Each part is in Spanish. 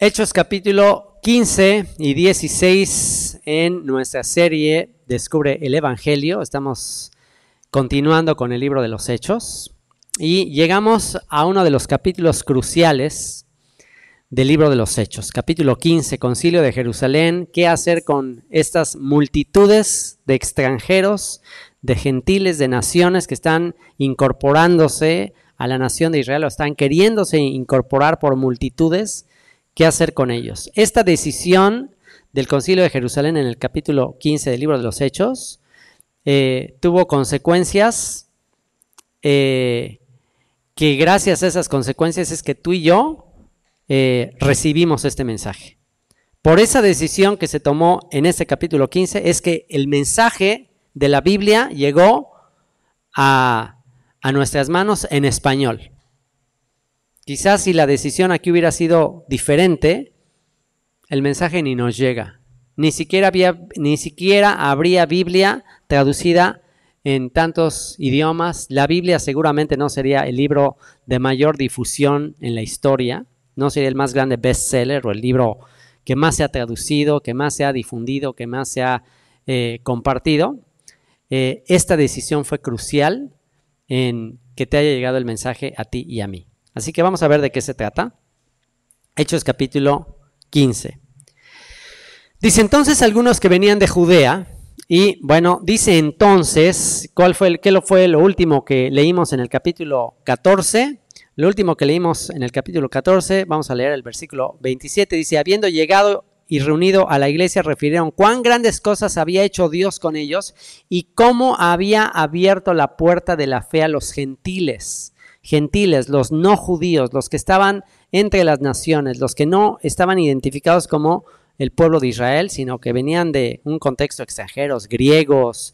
Hechos capítulo 15 y 16 en nuestra serie Descubre el Evangelio. Estamos continuando con el libro de los Hechos y llegamos a uno de los capítulos cruciales del libro de los Hechos. Capítulo 15, Concilio de Jerusalén. ¿Qué hacer con estas multitudes de extranjeros, de gentiles, de naciones que están incorporándose a la nación de Israel o están queriéndose incorporar por multitudes? ¿Qué hacer con ellos? Esta decisión del Concilio de Jerusalén en el capítulo 15 del libro de los Hechos tuvo consecuencias que gracias a esas consecuencias es que tú y yo recibimos este mensaje. Por esa decisión que se tomó en este capítulo 15 es que el mensaje de la Biblia llegó a nuestras manos en español. Quizás si la decisión aquí hubiera sido diferente, el mensaje ni nos llega. Ni siquiera habría Biblia traducida en tantos idiomas. La Biblia seguramente no sería el libro de mayor difusión en la historia. No sería el más grande bestseller o el libro que más se ha traducido, que más se ha difundido, que más se ha compartido. Esta decisión fue crucial en que te haya llegado el mensaje a ti y a mí. Así que vamos a ver de qué se trata. Hechos capítulo 15. Dice entonces algunos que venían de Judea, y bueno, dice entonces, ¿qué fue lo último que leímos en el capítulo 14? Lo último que leímos en el capítulo 14, vamos a leer el versículo 27, dice, habiendo llegado y reunido a la iglesia, refirieron cuán grandes cosas había hecho Dios con ellos y cómo había abierto la puerta de la fe a los gentiles. Gentiles, los no judíos, los que estaban entre las naciones, los que no estaban identificados como el pueblo de Israel, sino que venían de un contexto extranjero, griegos,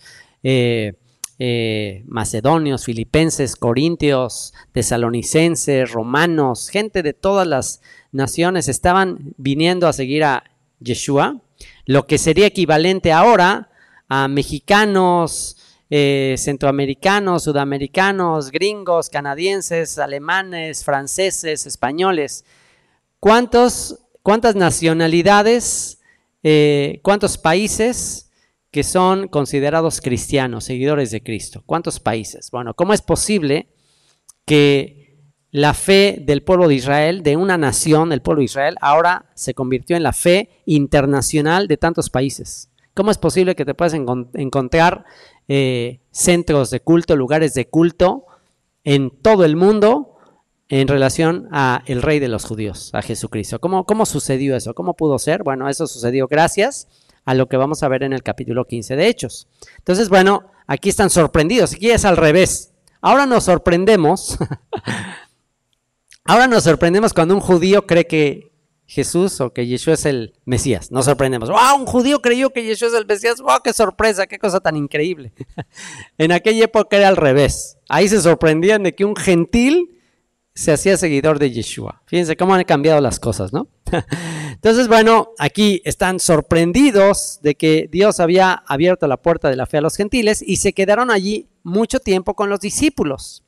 macedonios, filipenses, corintios, tesalonicenses, romanos, gente de todas las naciones estaban viniendo a seguir a Yeshua, lo que sería equivalente ahora a mexicanos, centroamericanos, sudamericanos, gringos, canadienses, alemanes, franceses, españoles. ¿Cuántas nacionalidades, cuántos países que son considerados cristianos, seguidores de Cristo? ¿Cuántos países? Bueno, ¿cómo es posible que la fe del pueblo de Israel, de una nación, el pueblo de Israel, ahora se convirtió en la fe internacional de tantos países? ¿Cómo es posible que te puedas encontrar centros de culto, lugares de culto en todo el mundo en relación a el Rey de los Judíos, a Jesucristo? ¿Cómo sucedió eso? ¿Cómo pudo ser? Bueno, eso sucedió gracias a lo que vamos a ver en el capítulo 15 de Hechos. Entonces, bueno, aquí están sorprendidos. Aquí es al revés. Ahora nos sorprendemos. Ahora nos sorprendemos cuando un judío cree que Jesús o que Yeshua es el Mesías. Nos sorprendemos. ¡Wow! Un judío creyó que Yeshua es el Mesías. ¡Wow! ¡Qué sorpresa! ¡Qué cosa tan increíble! En aquella época era al revés. Ahí se sorprendían de que un gentil se hacía seguidor de Yeshua. Fíjense cómo han cambiado las cosas, ¿no? Entonces, bueno, aquí están sorprendidos de que Dios había abierto la puerta de la fe a los gentiles y se quedaron allí mucho tiempo con los discípulos.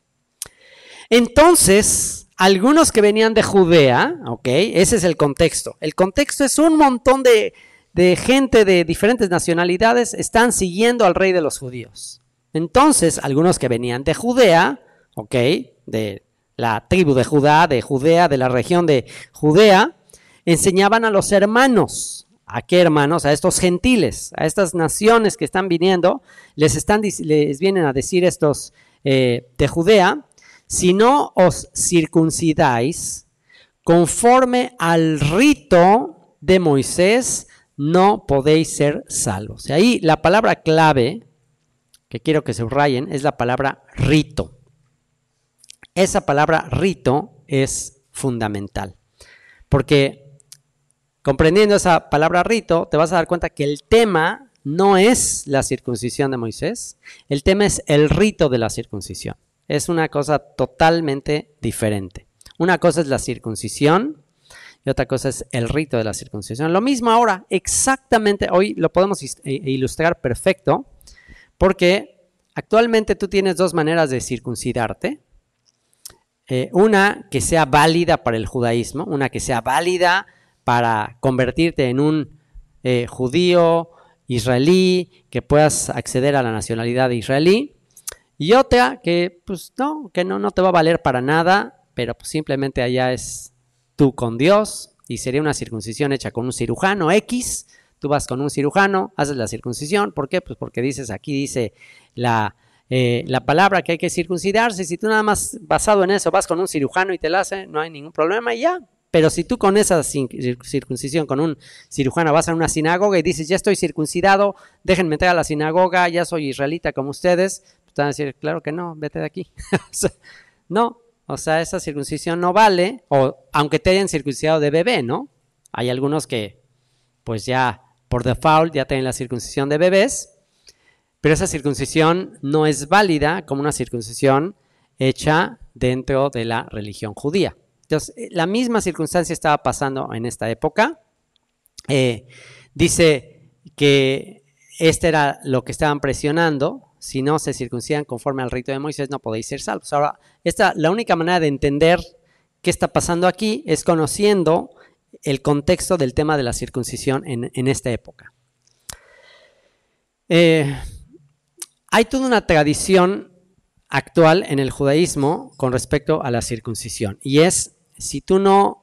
Entonces, algunos que venían de Judea, ok, ese es el contexto. El contexto es un montón de gente de diferentes nacionalidades están siguiendo al rey de los judíos. Entonces, algunos que venían de Judea, ok, de la tribu de Judea, de la región de Judea, enseñaban a los hermanos. ¿A qué hermanos? A estos gentiles, a estas naciones que están viniendo, les vienen a decir estos de Judea, si no os circuncidáis conforme al rito de Moisés, no podéis ser salvos. Y ahí la palabra clave que quiero que subrayen es la palabra rito. Esa palabra rito es fundamental, porque comprendiendo esa palabra rito, te vas a dar cuenta que el tema no es la circuncisión de Moisés, el tema es el rito de la circuncisión. Es una cosa totalmente diferente. Una cosa es la circuncisión y otra cosa es el rito de la circuncisión. Lo mismo ahora, exactamente, hoy lo podemos ilustrar perfecto, porque actualmente tú tienes dos maneras de circuncidarte. Una que sea válida para el judaísmo, una que sea válida para convertirte en un judío israelí, que puedas acceder a la nacionalidad israelí, y otra que pues no te va a valer para nada, pero pues simplemente allá es tú con Dios, y sería una circuncisión hecha con un cirujano X. Tú vas con un cirujano, haces la circuncisión. ¿Por qué? Pues porque aquí dice la palabra que hay que circuncidarse. Si tú nada más basado en eso vas con un cirujano y te la hace, no hay ningún problema y ya. Pero si tú con esa circuncisión, con un cirujano, vas a una sinagoga y dices, ya estoy circuncidado, déjenme entrar a la sinagoga, ya soy israelita como ustedes, pues te van a decir, claro que no, vete de aquí. No, o sea, esa circuncisión no vale, o aunque te hayan circuncidado de bebé, ¿no? Hay algunos que, pues ya por default, ya tienen la circuncisión de bebés, pero esa circuncisión no es válida como una circuncisión hecha dentro de la religión judía. Entonces, la misma circunstancia estaba pasando en esta época. Dice que era lo que estaban presionando. Si no se circuncidan conforme al rito de Moisés, no podéis ser salvos. Ahora, la única manera de entender qué está pasando aquí es conociendo el contexto del tema de la circuncisión en esta época. Hay toda una tradición actual en el judaísmo con respecto a la circuncisión, y es, si tú no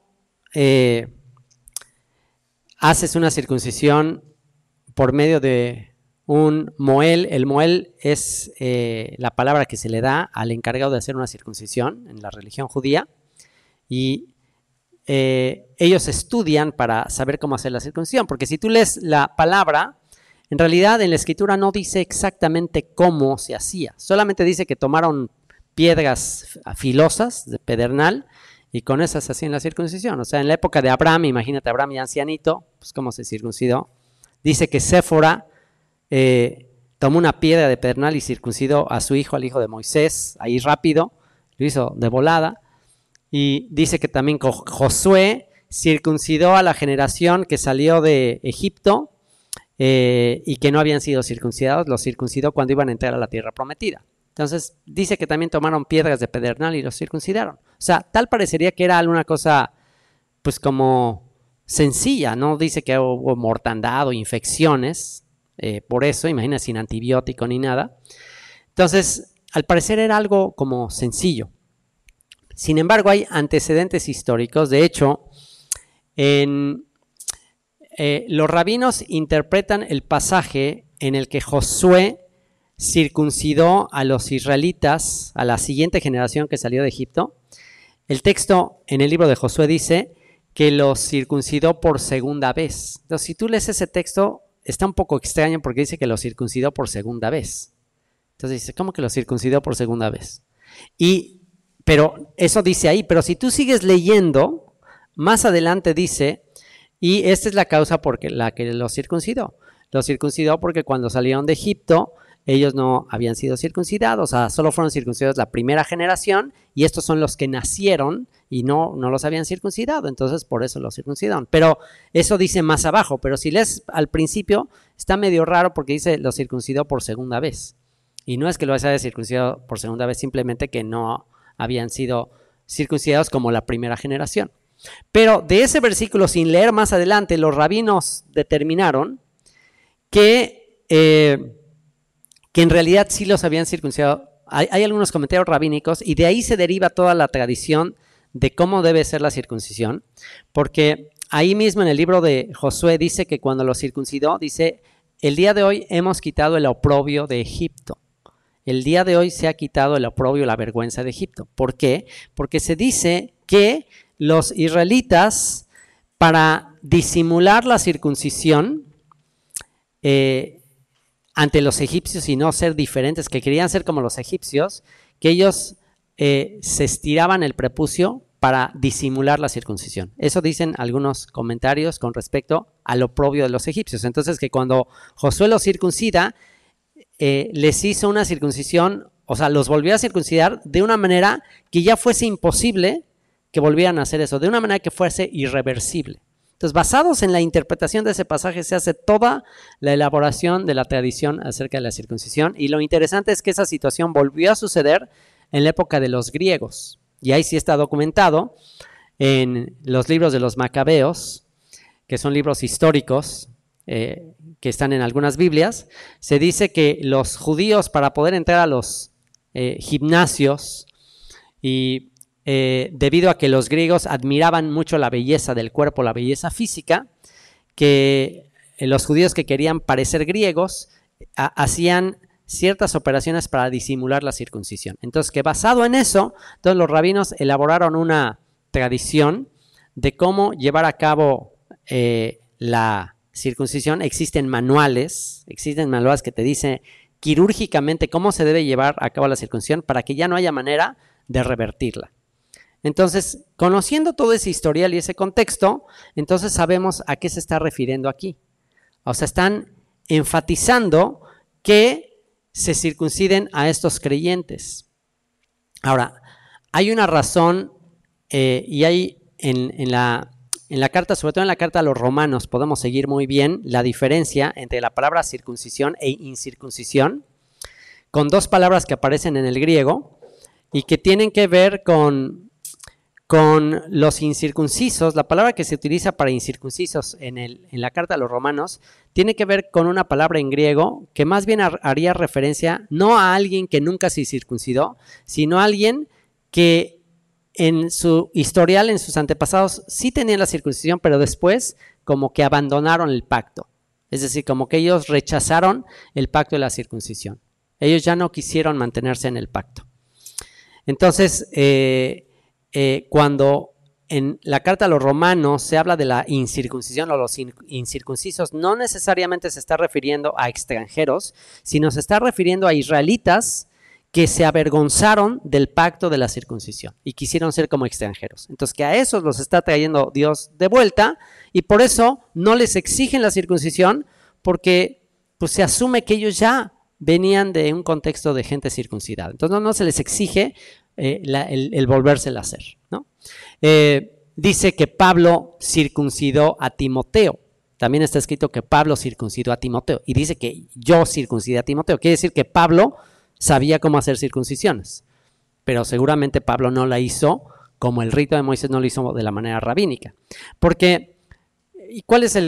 haces una circuncisión por medio de un moel, el moel es la palabra que se le da al encargado de hacer una circuncisión en la religión judía, y ellos estudian para saber cómo hacer la circuncisión, porque si tú lees la palabra, en realidad en la escritura no dice exactamente cómo se hacía, solamente dice que tomaron piedras filosas de pedernal y con esas se hacían la circuncisión. O sea, en la época de Abraham, imagínate Abraham ya ancianito, pues cómo se circuncidó. Dice que Séfora tomó una piedra de pedernal y circuncidó a su hijo, al hijo de Moisés, ahí rápido, lo hizo de volada. Y dice que también Josué circuncidó a la generación que salió de Egipto y que no habían sido circuncidados, los circuncidó cuando iban a entrar a la tierra prometida. Entonces dice que también tomaron piedras de pedernal y los circuncidaron. O sea, tal parecería que era alguna cosa pues como sencilla, no dice que hubo mortandad o infecciones, por eso, imagina, sin antibiótico ni nada. Entonces, al parecer era algo como sencillo. Sin embargo, hay antecedentes históricos. De hecho, los rabinos interpretan el pasaje en el que Josué circuncidó a los israelitas, a la siguiente generación que salió de Egipto. El texto en el libro de Josué dice que los circuncidó por segunda vez. Entonces, si tú lees ese texto, está un poco extraño porque dice que los circuncidó por segunda vez. Entonces dice, ¿cómo que los circuncidó por segunda vez? Pero eso dice ahí, pero si tú sigues leyendo, más adelante dice, y esta es la causa por la que los circuncidó. Los circuncidó porque cuando salieron de Egipto, ellos no habían sido circuncidados, o sea, solo fueron circuncidados la primera generación, y estos son los que nacieron y no los habían circuncidado, entonces por eso los circuncidaron. Pero eso dice más abajo, pero si lees al principio, está medio raro porque dice los circuncidó por segunda vez. Y no es que lo haya circuncidado por segunda vez, simplemente que no habían sido circuncidados como la primera generación. Pero de ese versículo, sin leer más adelante, los rabinos determinaron que en realidad sí los habían circuncidado. Hay algunos comentarios rabínicos y de ahí se deriva toda la tradición de cómo debe ser la circuncisión, porque ahí mismo en el libro de Josué dice que cuando los circuncidó, dice, el día de hoy hemos quitado el oprobio de Egipto. El día de hoy se ha quitado el oprobio, la vergüenza de Egipto. ¿Por qué? Porque se dice que los israelitas, para disimular la circuncisión ante los egipcios y no ser diferentes, que querían ser como los egipcios, que ellos se estiraban el prepucio para disimular la circuncisión. Eso dicen algunos comentarios con respecto al oprobio de los egipcios. Entonces, que cuando Josué los circuncida, les hizo una circuncisión, o sea, los volvió a circuncidar de una manera que ya fuese imposible que volvieran a hacer eso, de una manera que fuese irreversible. Entonces, basados en la interpretación de ese pasaje, se hace toda la elaboración de la tradición acerca de la circuncisión, y lo interesante es que esa situación volvió a suceder en la época de los griegos, y ahí sí está documentado en los libros de los Macabeos, que son libros históricos que están en algunas Biblias, se dice que los judíos, para poder entrar a los gimnasios, y debido a que los griegos admiraban mucho la belleza del cuerpo, la belleza física, que los judíos que querían parecer griegos hacían ciertas operaciones para disimular la circuncisión. Entonces, que basado en eso, todos los rabinos elaboraron una tradición de cómo llevar a cabo la circuncisión. Existen manuales que te dicen quirúrgicamente cómo se debe llevar a cabo la circuncisión para que ya no haya manera de revertirla. Entonces, conociendo todo ese historial y ese contexto, entonces sabemos a qué se está refiriendo aquí. O sea, están enfatizando que se circunciden a estos creyentes. Ahora, hay una razón y hay en la carta, sobre todo en la carta a los romanos, podemos seguir muy bien la diferencia entre la palabra circuncisión e incircuncisión, con dos palabras que aparecen en el griego y que tienen que ver con los incircuncisos. La palabra que se utiliza para incircuncisos en la carta a los romanos tiene que ver con una palabra en griego que más bien haría referencia no a alguien que nunca se circuncidó, sino a alguien que en su historial, en sus antepasados, sí tenían la circuncisión, pero después como que abandonaron el pacto. Es decir, como que ellos rechazaron el pacto de la circuncisión. Ellos ya no quisieron mantenerse en el pacto. Entonces, cuando en la carta a los romanos se habla de la incircuncisión o los incircuncisos, no necesariamente se está refiriendo a extranjeros, sino se está refiriendo a israelitas que se avergonzaron del pacto de la circuncisión y quisieron ser como extranjeros. Entonces, que a esos los está trayendo Dios de vuelta y por eso no les exigen la circuncisión, porque pues, se asume que ellos ya venían de un contexto de gente circuncidada. Entonces, no se les exige el volvérsela a hacer, ¿no? Dice que Pablo circuncidó a Timoteo. También está escrito que Pablo circuncidó a Timoteo. Y dice que yo circuncidé a Timoteo. Quiere decir que Pablo sabía cómo hacer circuncisiones. Pero seguramente Pablo no la hizo como el rito de Moisés no lo hizo de la manera rabínica. Porque, ¿cuál es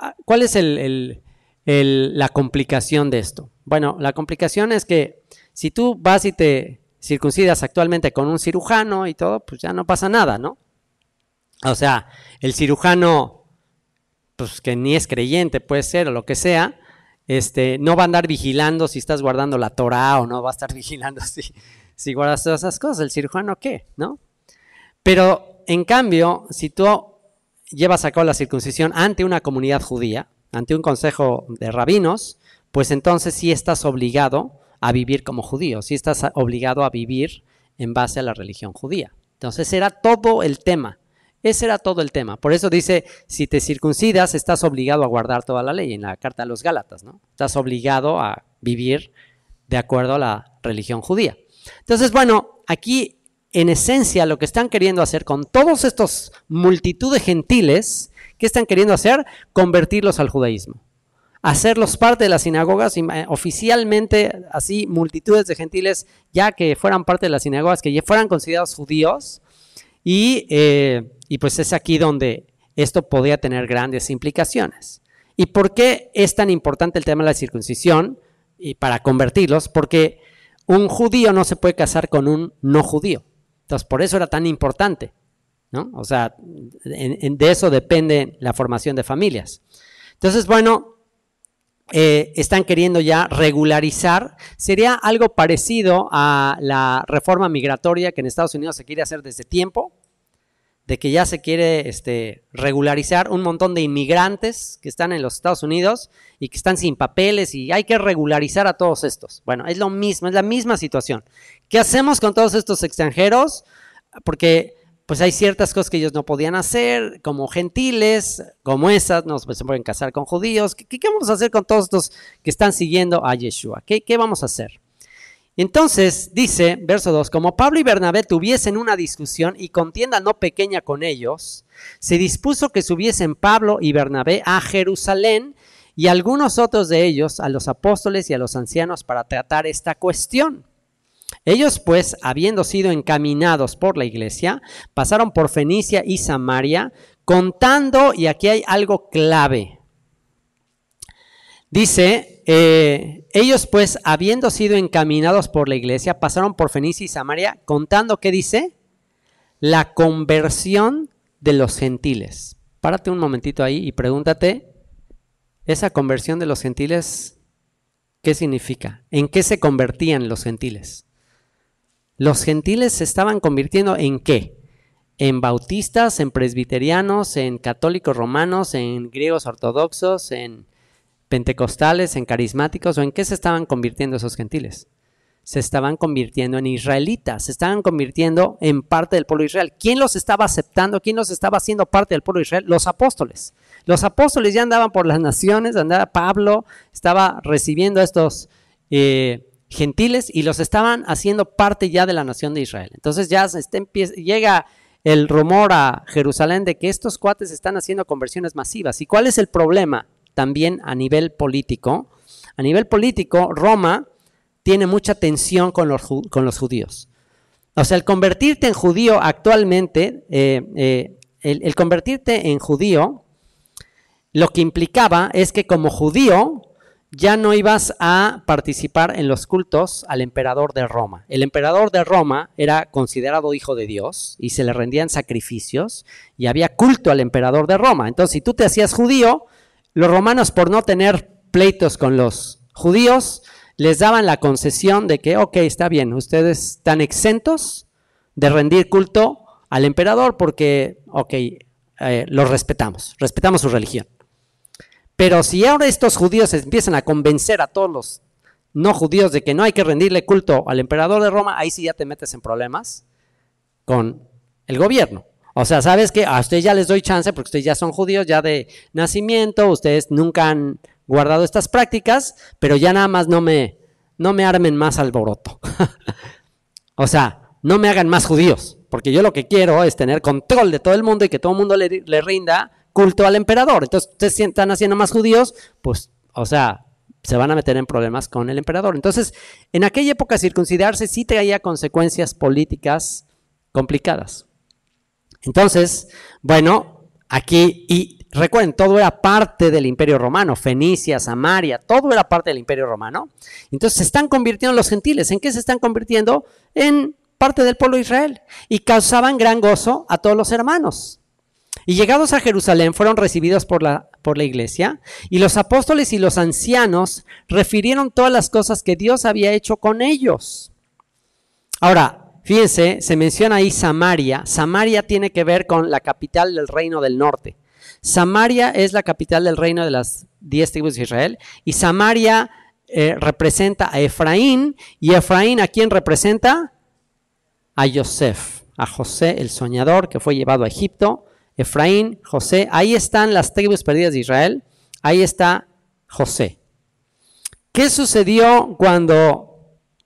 la complicación de esto? Bueno, la complicación es que si tú vas y te circuncidas actualmente con un cirujano y todo, pues ya no pasa nada, ¿no? O sea, el cirujano, pues que ni es creyente, puede ser, o lo que sea, no va a andar vigilando si estás guardando la Torá o no va a estar vigilando si guardas todas esas cosas. ¿El cirujano qué? ¿No? Pero, en cambio, si tú llevas a cabo la circuncisión ante una comunidad judía, ante un consejo de rabinos, pues entonces sí estás obligado a vivir como judío, sí estás obligado a vivir en base a la religión judía. Entonces ese era todo el tema. Por eso dice, si te circuncidas, estás obligado a guardar toda la ley, en la carta a los Gálatas, ¿no? Estás obligado a vivir de acuerdo a la religión judía. Entonces, bueno, aquí en esencia lo que están queriendo hacer con todos estos multitud de gentiles, ¿qué están queriendo hacer? Convertirlos al judaísmo. Hacerlos parte de las sinagogas, oficialmente así multitudes de gentiles ya que fueran parte de las sinagogas, que ya fueran considerados judíos, y pues es aquí donde esto podría tener grandes implicaciones. ¿Y por qué es tan importante el tema de la circuncisión y para convertirlos? Porque un judío no se puede casar con un no judío. Entonces, por eso era tan importante, ¿no? O sea, de eso depende la formación de familias. Entonces, bueno, están queriendo ya regularizar. Sería algo parecido a la reforma migratoria que en Estados Unidos se quiere hacer desde tiempo, de que ya se quiere regularizar un montón de inmigrantes que están en los Estados Unidos y que están sin papeles y hay que regularizar a todos estos. Bueno, es lo mismo, es la misma situación. ¿Qué hacemos con todos estos extranjeros? Porque pues hay ciertas cosas que ellos no podían hacer, como gentiles, como esas, no se pueden casar con judíos. ¿Qué vamos a hacer con todos estos que están siguiendo a Yeshua? ¿Qué vamos a hacer? Entonces, dice, verso 2, como Pablo y Bernabé tuviesen una discusión y contienda no pequeña con ellos, se dispuso que subiesen Pablo y Bernabé a Jerusalén y algunos otros de ellos a los apóstoles y a los ancianos para tratar esta cuestión. Ellos pues, habiendo sido encaminados por la iglesia, pasaron por Fenicia y Samaria, contando, y aquí hay algo clave. Dice, ellos pues, habiendo sido encaminados por la iglesia, pasaron por Fenicia y Samaria, contando, ¿qué dice? La conversión de los gentiles. Párate un momentito ahí y pregúntate, esa conversión de los gentiles, ¿qué significa? ¿En qué se convertían los gentiles? Los gentiles se estaban convirtiendo ¿en qué? En bautistas, en presbiterianos, en católicos romanos, en griegos ortodoxos, en pentecostales, en carismáticos, ¿o en qué se estaban convirtiendo esos gentiles? Se estaban convirtiendo en israelitas, se estaban convirtiendo en parte del pueblo de Israel. ¿Quién los estaba aceptando? ¿Quién los estaba haciendo parte del pueblo de Israel? Los apóstoles. Los apóstoles ya andaban por las naciones, Pablo estaba recibiendo a estos gentiles y los estaban haciendo parte ya de la nación de Israel. Entonces ya llega el rumor a Jerusalén de que estos cuates están haciendo conversiones masivas. ¿Y cuál es el problema? También a nivel político. A nivel político, Roma tiene mucha tensión con los judíos. O sea, el convertirte en judío actualmente, el convertirte en judío, lo que implicaba es que como judío ya no ibas a participar en los cultos al emperador de Roma. El emperador de Roma era considerado hijo de Dios y se le rendían sacrificios y había culto al emperador de Roma. Entonces, si tú te hacías judío, los romanos, por no tener pleitos con los judíos, les daban la concesión de que, ok, está bien, ustedes están exentos de rendir culto al emperador porque, ok, los respetamos su religión. Pero si ahora estos judíos empiezan a convencer a todos los no judíos de que no hay que rendirle culto al emperador de Roma, ahí sí ya te metes en problemas con el gobierno. O sea, ¿sabes qué? A ustedes ya les doy chance porque ustedes ya son judíos ya de nacimiento, ustedes nunca han guardado estas prácticas, pero ya nada más no me armen más alboroto. O sea, no me hagan más judíos, porque yo lo que quiero es tener control de todo el mundo y que todo el mundo le rinda culto al emperador. Entonces, ustedes están haciendo más judíos, pues, o sea, se van a meter en problemas con el emperador. Entonces, en aquella época circuncidarse sí traía consecuencias políticas complicadas. Entonces, bueno, aquí, y recuerden, todo era parte del Imperio Romano, Fenicia, Samaria, todo era parte del Imperio Romano. Entonces se están convirtiendo los gentiles. ¿En qué se están convirtiendo? En parte del pueblo de Israel. Y causaban gran gozo a todos los hermanos. Y llegados a Jerusalén fueron recibidos por la iglesia, y los apóstoles y los ancianos refirieron todas las cosas que Dios había hecho con ellos. Ahora, fíjense, se menciona ahí Samaria. Samaria tiene que ver con la capital del reino del norte. Samaria es la capital del reino de las 10 tribus de Israel, y Samaria representa a Efraín, y Efraín, ¿a quién representa? A Yosef, a José el soñador que fue llevado a Egipto. Efraín, José, ahí están las tribus perdidas de Israel, ahí está José. ¿Qué sucedió cuando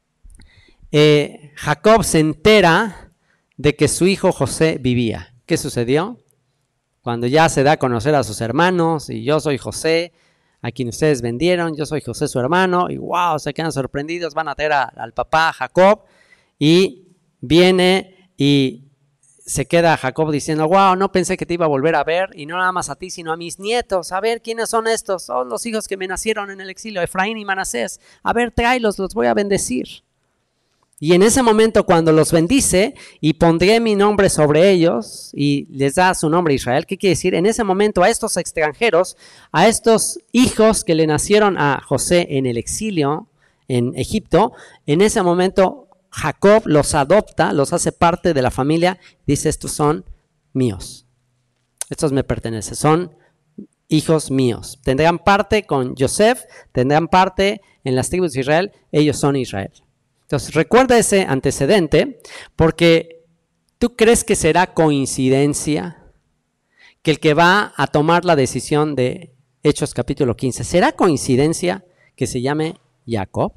Jacob se entera de que su hijo José vivía? ¿Qué sucedió? Cuando ya se da a conocer a sus hermanos, y yo soy José, a quien ustedes vendieron, yo soy José su hermano, y wow, se quedan sorprendidos, van a traer al papá Jacob, y viene y se queda Jacob diciendo, wow, no pensé que te iba a volver a ver, y no nada más a ti, sino a mis nietos. A ver, ¿quiénes son estos? Son los hijos que me nacieron en el exilio, Efraín y Manasés. A ver, tráelos, los voy a bendecir. Y en ese momento, cuando los bendice, y pondré mi nombre sobre ellos, y les da su nombre Israel, ¿qué quiere decir? En ese momento, a estos extranjeros, a estos hijos que le nacieron a José en el exilio, en Egipto, en ese momento Jacob los adopta, los hace parte de la familia, dice, estos son míos, estos me pertenecen, son hijos míos. Tendrán parte con Yosef, tendrán parte en las tribus de Israel, ellos son Israel. Entonces recuerda ese antecedente, porque ¿tú crees que será coincidencia que el que va a tomar la decisión de Hechos capítulo 15, será coincidencia que se llame Jacob?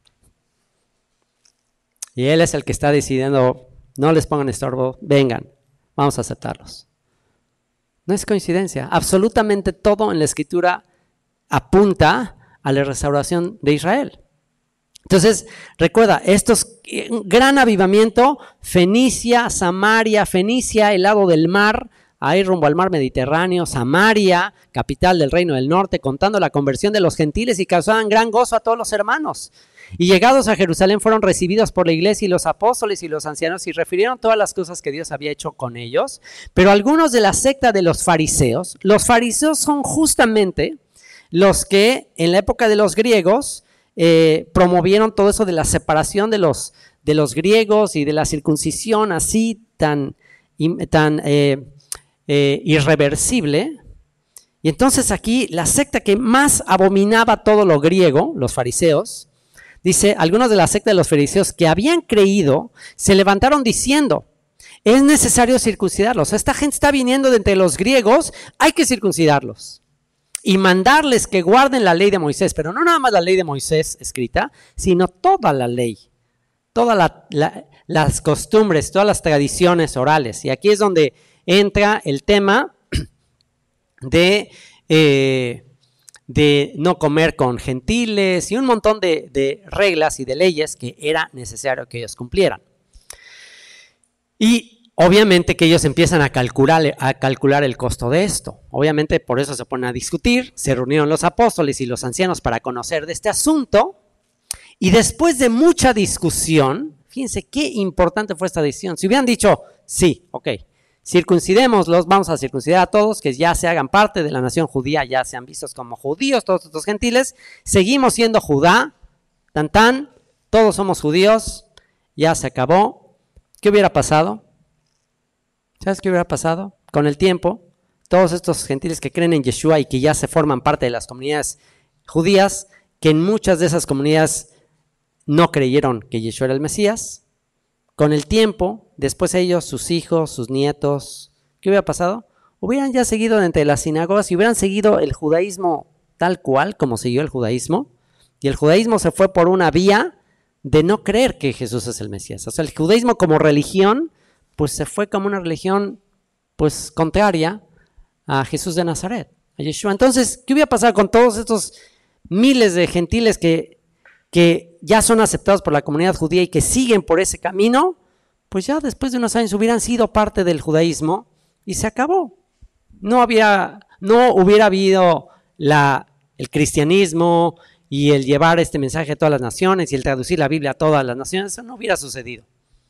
Y él es el que está decidiendo, no les pongan estorbo, vengan, vamos a aceptarlos. No es coincidencia, absolutamente todo en la Escritura apunta a la restauración de Israel. Entonces, recuerda, esto es un gran avivamiento, Fenicia, Samaria, Fenicia, el lado del mar, ahí rumbo al mar Mediterráneo, Samaria, capital del reino del norte, contando la conversión de los gentiles y causaban gran gozo a todos los hermanos. Y llegados a Jerusalén fueron recibidos por la iglesia y los apóstoles y los ancianos y refirieron todas las cosas que Dios había hecho con ellos. Pero algunos de la secta de los fariseos son justamente los que en la época de los griegos promovieron todo eso de la separación de los griegos y de la circuncisión así tan irreversible. Y entonces aquí la secta que más abominaba todo lo griego, los fariseos, dice, algunos de la secta de los fariseos que habían creído, se levantaron diciendo, es necesario circuncidarlos. Esta gente está viniendo de entre los griegos, hay que circuncidarlos. Y mandarles que guarden la ley de Moisés, pero no nada más la ley de Moisés escrita, sino toda la ley, todas las costumbres, todas las tradiciones orales. Y aquí es donde entra el tema de no comer con gentiles y un montón de reglas y de leyes que era necesario que ellos cumplieran. Y obviamente que ellos empiezan a calcular el costo de esto. Obviamente por eso se ponen a discutir, se reunieron los apóstoles y los ancianos para conocer de este asunto y después de mucha discusión, fíjense qué importante fue esta decisión. Si hubieran dicho, sí, ok, circuncidémoslos, vamos a circuncidar a todos, que ya se hagan parte de la nación judía, ya sean vistos como judíos, todos estos gentiles, seguimos siendo Judá, todos somos judíos, ya se acabó. ¿Qué hubiera pasado? ¿Sabes qué hubiera pasado? Con el tiempo, todos estos gentiles que creen en Yeshua y que ya se forman parte de las comunidades judías, que en muchas de esas comunidades no creyeron que Yeshua era el Mesías, con el tiempo, después ellos, sus hijos, sus nietos, ¿qué hubiera pasado? Hubieran ya seguido entre las sinagogas y hubieran seguido el judaísmo tal cual como siguió el judaísmo, y el judaísmo se fue por una vía de no creer que Jesús es el Mesías. O sea, el judaísmo como religión, pues se fue como una religión pues contraria a Jesús de Nazaret, a Yeshua. Entonces, ¿qué hubiera pasado con todos estos miles de gentiles que ya son aceptados por la comunidad judía y que siguen por ese camino? Pues ya después de unos años hubieran sido parte del judaísmo y se acabó. No hubiera habido el cristianismo y el llevar este mensaje a todas las naciones y el traducir la Biblia a todas las naciones, eso no hubiera sucedido.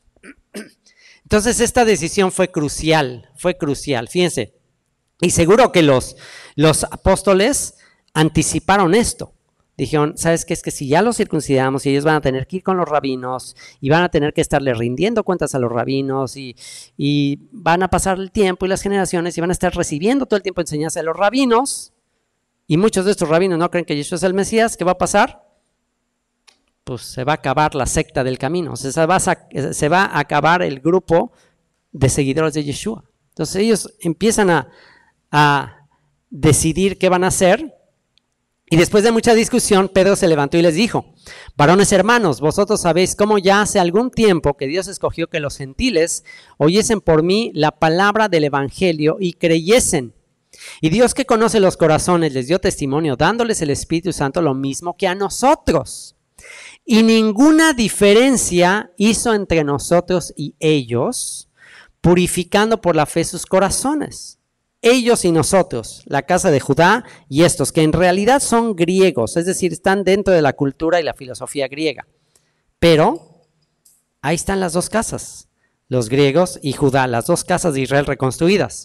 Entonces esta decisión fue crucial, fíjense. Y seguro que los apóstoles anticiparon esto. Dijeron, ¿sabes qué? Es que si ya los circuncidamos y ellos van a tener que ir con los rabinos y van a tener que estarle rindiendo cuentas a los rabinos y van a pasar el tiempo y las generaciones y van a estar recibiendo todo el tiempo enseñanza de los rabinos y muchos de estos rabinos no creen que Yeshua es el Mesías, ¿qué va a pasar? Pues se va a acabar la secta del camino, se va a acabar el grupo de seguidores de Yeshua. Entonces ellos empiezan a decidir qué van a hacer. Y después de mucha discusión, Pedro se levantó y les dijo, varones hermanos, vosotros sabéis cómo ya hace algún tiempo que Dios escogió que los gentiles oyesen por mí la palabra del evangelio y creyesen. Y Dios que conoce los corazones les dio testimonio, dándoles el Espíritu Santo lo mismo que a nosotros. Y ninguna diferencia hizo entre nosotros y ellos, purificando por la fe sus corazones. Ellos y nosotros, la casa de Judá y estos, que en realidad son griegos, es decir, están dentro de la cultura y la filosofía griega. Pero ahí están las dos casas, los griegos y Judá, las dos casas de Israel reconstruidas.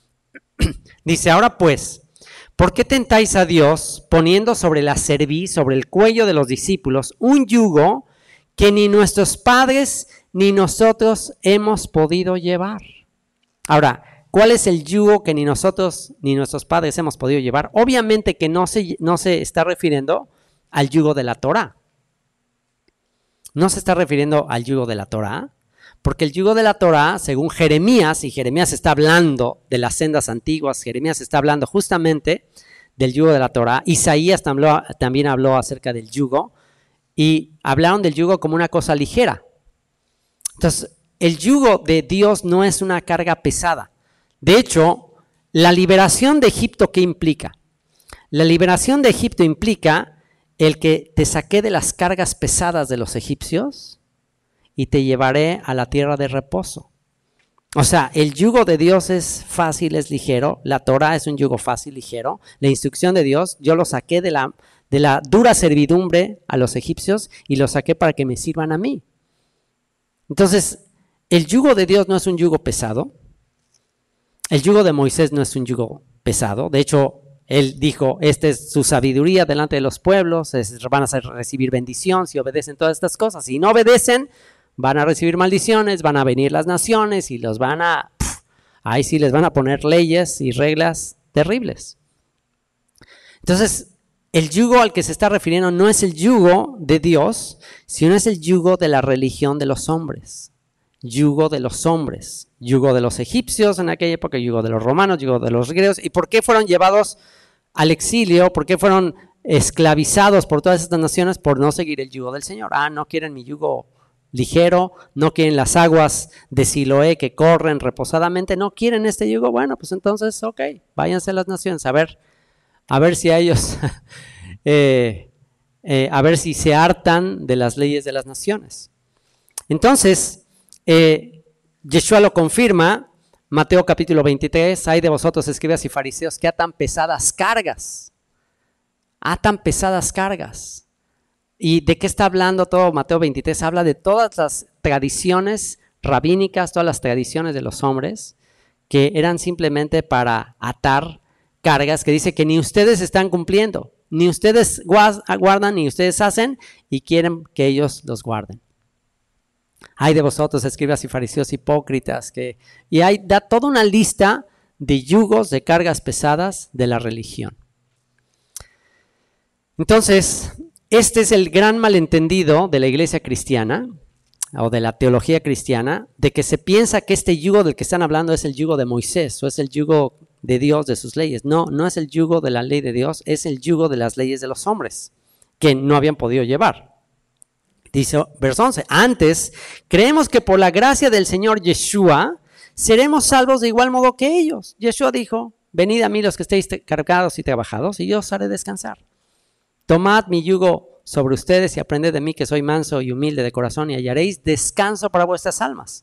Dice, ahora pues, ¿por qué tentáis a Dios poniendo sobre la cerviz, sobre el cuello de los discípulos, un yugo que ni nuestros padres ni nosotros hemos podido llevar? Ahora, ¿cuál es el yugo que ni nosotros ni nuestros padres hemos podido llevar? Obviamente que no se está refiriendo al yugo de la Torá. No se está refiriendo al yugo de la Torá, porque el yugo de la Torá, según Jeremías, y Jeremías está hablando de las sendas antiguas, Jeremías está hablando justamente del yugo de la Torá, Isaías también habló acerca del yugo, y hablaron del yugo como una cosa ligera. Entonces, el yugo de Dios no es una carga pesada. De hecho, la liberación de Egipto, ¿qué implica? La liberación de Egipto implica el que te saqué de las cargas pesadas de los egipcios y te llevaré a la tierra de reposo. O sea, el yugo de Dios es fácil, es ligero. La Torah es un yugo fácil, ligero. La instrucción de Dios, yo lo saqué de la dura servidumbre a los egipcios y lo saqué para que me sirvan a mí. Entonces, el yugo de Dios no es un yugo pesado. El yugo de Moisés no es un yugo pesado. De hecho, él dijo, esta es su sabiduría delante de los pueblos, van a recibir bendición si obedecen todas estas cosas. Si no obedecen, van a recibir maldiciones, van a venir las naciones y ahí sí les van a poner leyes y reglas terribles. Entonces, el yugo al que se está refiriendo no es el yugo de Dios, sino es el yugo de la religión de los hombres. Yugo de los hombres, yugo de los egipcios en aquella época, yugo de los romanos, yugo de los griegos. ¿Y por qué fueron llevados al exilio? ¿Por qué fueron esclavizados por todas estas naciones? Por no seguir el yugo del Señor. No quieren mi yugo ligero, no quieren las aguas de Siloé que corren reposadamente, no quieren este yugo. Bueno, pues entonces, ok, váyanse a las naciones a ver si a ellos, a ver si se hartan de las leyes de las naciones. Entonces, Yeshua lo confirma, Mateo capítulo 23, hay de vosotros escribas y fariseos que atan pesadas cargas. ¿Y de qué está hablando todo Mateo 23? Habla de todas las tradiciones rabínicas, todas las tradiciones de los hombres, que eran simplemente para atar cargas, que dice que ni ustedes están cumpliendo, ni ustedes guardan, ni ustedes hacen, y quieren que ellos los guarden. Hay de vosotros, escribas y fariseos hipócritas, y da toda una lista de yugos, de cargas pesadas de la religión. Entonces, este es el gran malentendido de la iglesia cristiana, o de la teología cristiana, de que se piensa que este yugo del que están hablando es el yugo de Moisés, o es el yugo de Dios, de sus leyes. No, no es el yugo de la ley de Dios, es el yugo de las leyes de los hombres, que no habían podido llevar. Dice, verso 11, antes, creemos que por la gracia del Señor Yeshua, seremos salvos de igual modo que ellos. Yeshua dijo, venid a mí los que estéis cargados y trabajados, y yo os haré descansar. Tomad mi yugo sobre ustedes y aprended de mí que soy manso y humilde de corazón y hallaréis descanso para vuestras almas.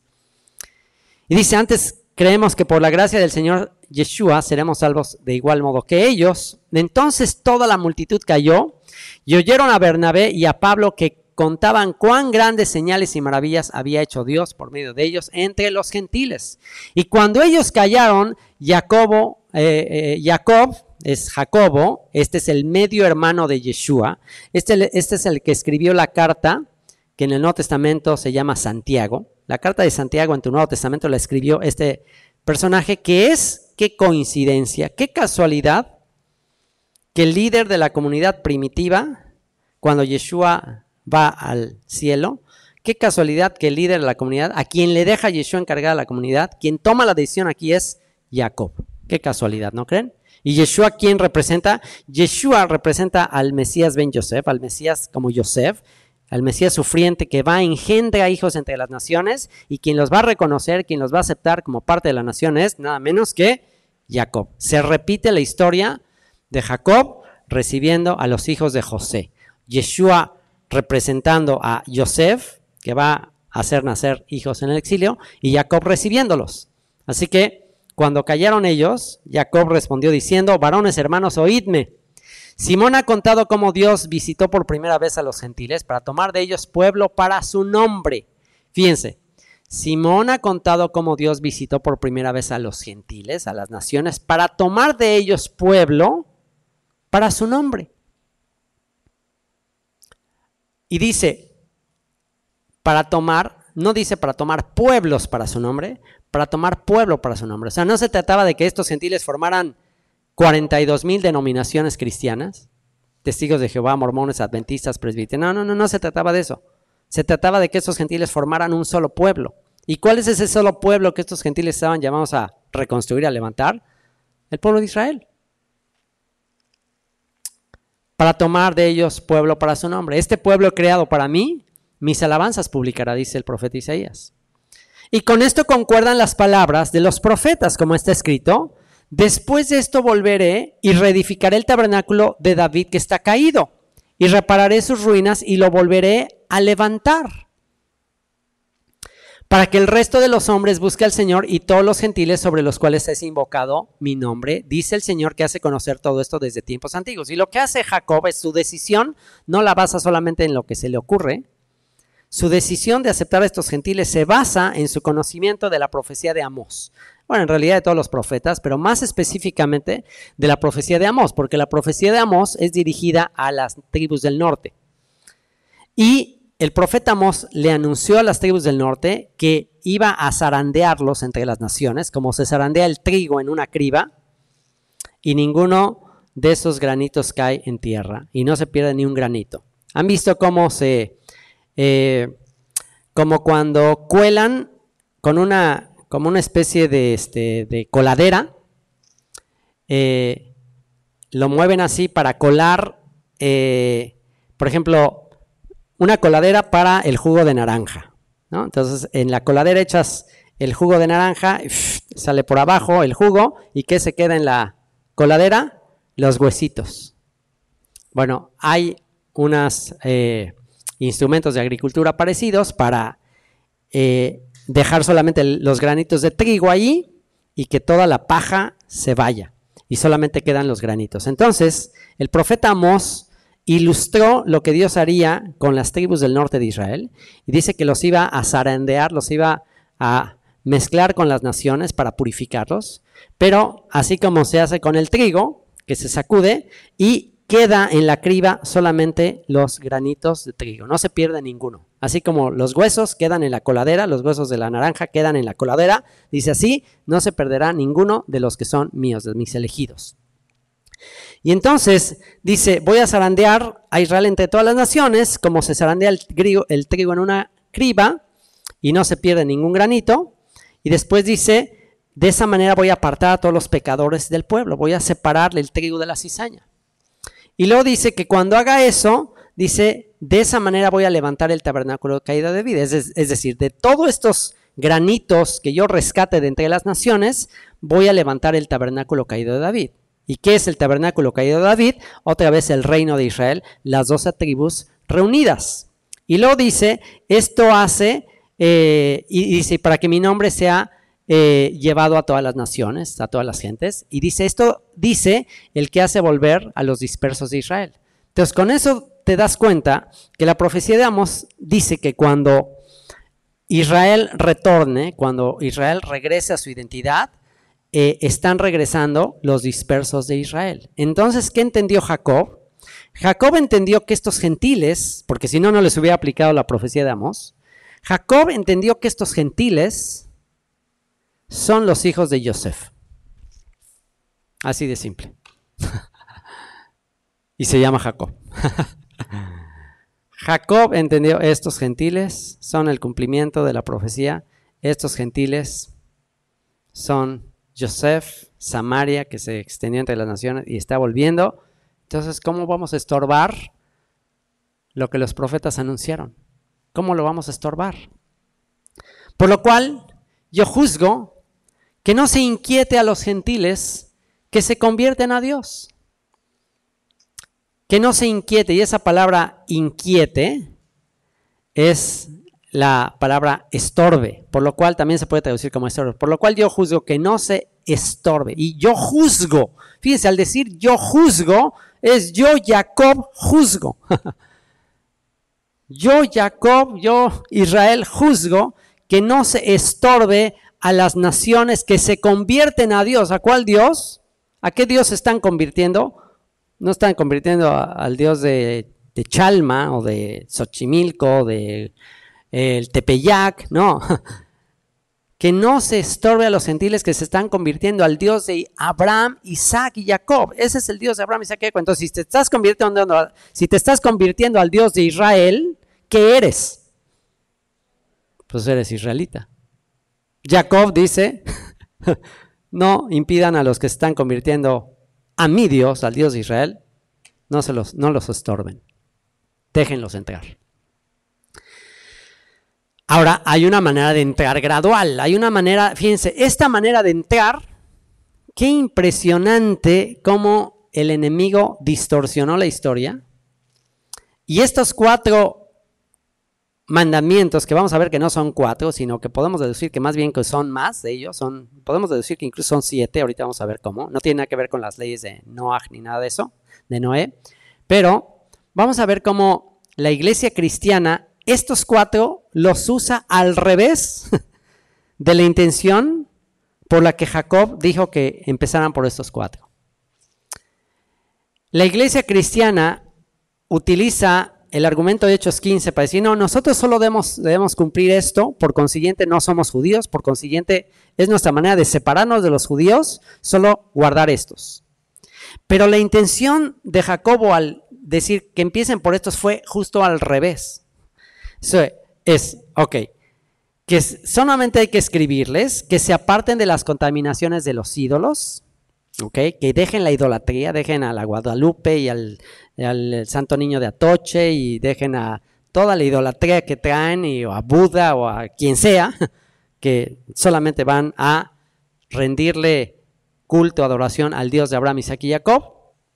Y dice, antes creemos que por la gracia del Señor Yeshua seremos salvos de igual modo que ellos. Entonces toda la multitud cayó y oyeron a Bernabé y a Pablo que contaban cuán grandes señales y maravillas había hecho Dios por medio de ellos entre los gentiles. Y cuando ellos callaron, Jacob es Jacobo, este es el medio hermano de Yeshua, este es el que escribió la carta que en el Nuevo Testamento se llama Santiago. La carta de Santiago en tu Nuevo Testamento la escribió este personaje que es, qué coincidencia, qué casualidad que el líder de la comunidad primitiva, cuando Yeshua va al cielo, qué casualidad que el líder de la comunidad, a quien le deja Yeshua encargada la comunidad, quien toma la decisión aquí es Jacob. Qué casualidad, ¿no creen? ¿Y Yeshua quién representa? Yeshua representa al Mesías ben Yosef, al Mesías como Yosef, al Mesías sufriente que va a engendrar hijos entre las naciones y quien los va a reconocer, quien los va a aceptar como parte de la nación es nada menos que Jacob. Se repite la historia de Jacob recibiendo a los hijos de José. Yeshua representando a Yosef, que va a hacer nacer hijos en el exilio, y Jacob recibiéndolos. Así que cuando callaron ellos, Jacob respondió diciendo, varones hermanos, oídme. Simón ha contado cómo Dios visitó por primera vez a los gentiles para tomar de ellos pueblo para su nombre. Fíjense, Simón ha contado cómo Dios visitó por primera vez a los gentiles, a las naciones, para tomar de ellos pueblo para su nombre. Y dice, para tomar, no dice para tomar pueblos para su nombre, para tomar pueblo para su nombre. O sea, no se trataba de que estos gentiles formaran 42,000 denominaciones cristianas, testigos de Jehová, mormones, adventistas, presbiterianos. No se trataba de eso. Se trataba de que estos gentiles formaran un solo pueblo. ¿Y cuál es ese solo pueblo que estos gentiles estaban llamados a reconstruir, a levantar? El pueblo de Israel. Para tomar de ellos pueblo para su nombre. Este pueblo creado para mí, mis alabanzas publicará, dice el profeta Isaías. Y con esto concuerdan las palabras de los profetas, como está escrito, después de esto volveré y reedificaré el tabernáculo de David que está caído, y repararé sus ruinas y lo volveré a levantar, para que el resto de los hombres busque al Señor y todos los gentiles sobre los cuales es invocado mi nombre, dice el Señor que hace conocer todo esto desde tiempos antiguos. Y lo que hace Jacob es su decisión, no la basa solamente en lo que se le ocurre. Su decisión de aceptar a estos gentiles se basa en su conocimiento de la profecía de Amós. Bueno, en realidad de todos los profetas, pero más específicamente de la profecía de Amós, porque la profecía de Amós es dirigida a las tribus del norte. Y el profeta Amós le anunció a las tribus del norte que iba a zarandearlos entre las naciones, como se zarandea el trigo en una criba, y ninguno de esos granitos cae en tierra, y no se pierde ni un granito. ¿Han visto cómo como cuando cuelan con como una especie de coladera, lo mueven así para colar, por ejemplo, una coladera para el jugo de naranja, ¿no? Entonces, en la coladera echas el jugo de naranja, sale por abajo el jugo, ¿y qué se queda en la coladera? Los huesitos. Bueno, hay unos instrumentos de agricultura parecidos para dejar solamente los granitos de trigo ahí y que toda la paja se vaya y solamente quedan los granitos. Entonces, el profeta Amós ilustró lo que Dios haría con las tribus del norte de Israel y dice que los iba a zarandear, los iba a mezclar con las naciones para purificarlos, pero así como se hace con el trigo, que se sacude y queda en la criba solamente los granitos de trigo, no se pierde ninguno. Así como los huesos quedan en la coladera, los huesos de la naranja quedan en la coladera, dice así, no se perderá ninguno de los que son míos, de mis elegidos. Y entonces dice, voy a zarandear a Israel entre todas las naciones, como se zarandea el trigo en una criba, y no se pierde ningún granito. Y después dice, de esa manera voy a apartar a todos los pecadores del pueblo, voy a separarle el trigo de la cizaña. Y luego dice que cuando haga eso, dice, de esa manera voy a levantar el tabernáculo caído de David. Es decir, de todos estos granitos que yo rescate de entre las naciones, voy a levantar el tabernáculo caído de David. ¿Y qué es el tabernáculo caído de David? Otra vez el reino de Israel, las 12 tribus reunidas. Y luego dice, esto hace, y dice, para que mi nombre sea llevado a todas las naciones, a todas las gentes. Y dice, esto dice el que hace volver a los dispersos de Israel. Entonces, con eso te das cuenta que la profecía de Amós dice que cuando Israel retorne, cuando Israel regrese a su identidad, están regresando los dispersos de Israel. Entonces, ¿qué entendió Jacob? Jacob entendió que estos gentiles, porque si no, no les hubiera aplicado la profecía de Amós. Jacob entendió que estos gentiles son los hijos de Yosef. Así de simple. Y se llama Jacob. Jacob entendió, estos gentiles son el cumplimiento de la profecía. Estos gentiles son Yosef, Samaria, que se extendió entre las naciones y está volviendo. Entonces, ¿cómo vamos a estorbar lo que los profetas anunciaron? ¿Cómo lo vamos a estorbar? Por lo cual, yo juzgo que no se inquiete a los gentiles que se convierten a Dios. Que no se inquiete, y esa palabra inquiete es la palabra estorbe, por lo cual también se puede traducir como estorbe, por lo cual yo juzgo que no se estorbe. Y yo juzgo, fíjense, al decir yo juzgo, es yo Jacob juzgo. Yo Jacob, yo Israel juzgo que no se estorbe a las naciones que se convierten a Dios. ¿A cuál Dios? ¿A qué Dios se están convirtiendo? No están convirtiendo al Dios de Chalma o de Xochimilco o de el Tepeyac, no. Que no se estorbe a los gentiles que se están convirtiendo al Dios de Abraham, Isaac y Jacob. Ese es el Dios de Abraham, Isaac y Jacob. Entonces, si te estás convirtiendo al Dios de Israel, ¿qué eres? Pues eres israelita. Jacob dice, no impidan a los que se están convirtiendo a mi Dios, al Dios de Israel, no los estorben. Déjenlos entrar. Ahora, hay una manera de entrar gradual, hay una manera, fíjense, esta manera de entrar, qué impresionante cómo el enemigo distorsionó la historia. Y estos 4 mandamientos que vamos a ver que no son 4, sino que podemos deducir que más bien que son más de ellos, podemos deducir que incluso son 7, ahorita vamos a ver cómo, no tiene nada que ver con las leyes de Noah ni nada de eso, de Noé, pero vamos a ver cómo la iglesia cristiana, estos 4 los usa al revés de la intención por la que Jacob dijo que empezaran por estos 4. La iglesia cristiana utiliza el argumento de Hechos 15 para decir, no, nosotros solo debemos cumplir esto, por consiguiente no somos judíos, por consiguiente es nuestra manera de separarnos de los judíos, solo guardar estos. Pero la intención de Jacobo al decir que empiecen por estos fue justo al revés. Que solamente hay que escribirles, que se aparten de las contaminaciones de los ídolos, que dejen la idolatría, dejen a la Guadalupe y al Santo Niño de Atoche y dejen a toda la idolatría que traen o a Buda o a quien sea, que solamente van a rendirle culto, adoración al Dios de Abraham, Isaac y Jacob.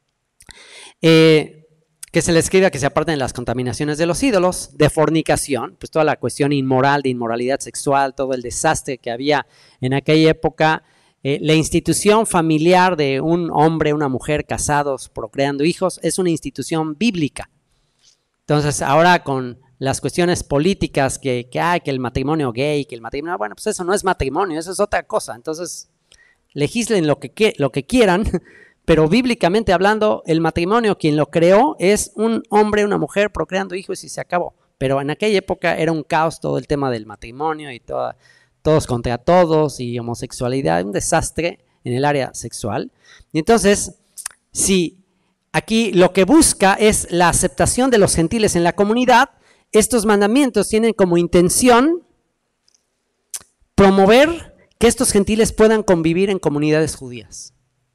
Que se le escriba que se aparten de las contaminaciones de los ídolos, de fornicación, pues toda la cuestión inmoral, de inmoralidad sexual, todo el desastre que había en aquella época, la institución familiar de un hombre, una mujer casados, procreando hijos, es una institución bíblica. Entonces ahora con las cuestiones políticas que el matrimonio gay, que el matrimonio, bueno, pues eso no es matrimonio, eso es otra cosa. Entonces legislen lo que quieran, pero bíblicamente hablando, el matrimonio, quien lo creó, es un hombre, una mujer procreando hijos y se acabó. Pero en aquella época era un caos todo el tema del matrimonio y todos contra todos y homosexualidad, un desastre en el área sexual. Y entonces, si aquí lo que busca es la aceptación de los gentiles en la comunidad, estos mandamientos tienen como intención promover que estos gentiles puedan convivir en comunidades judías.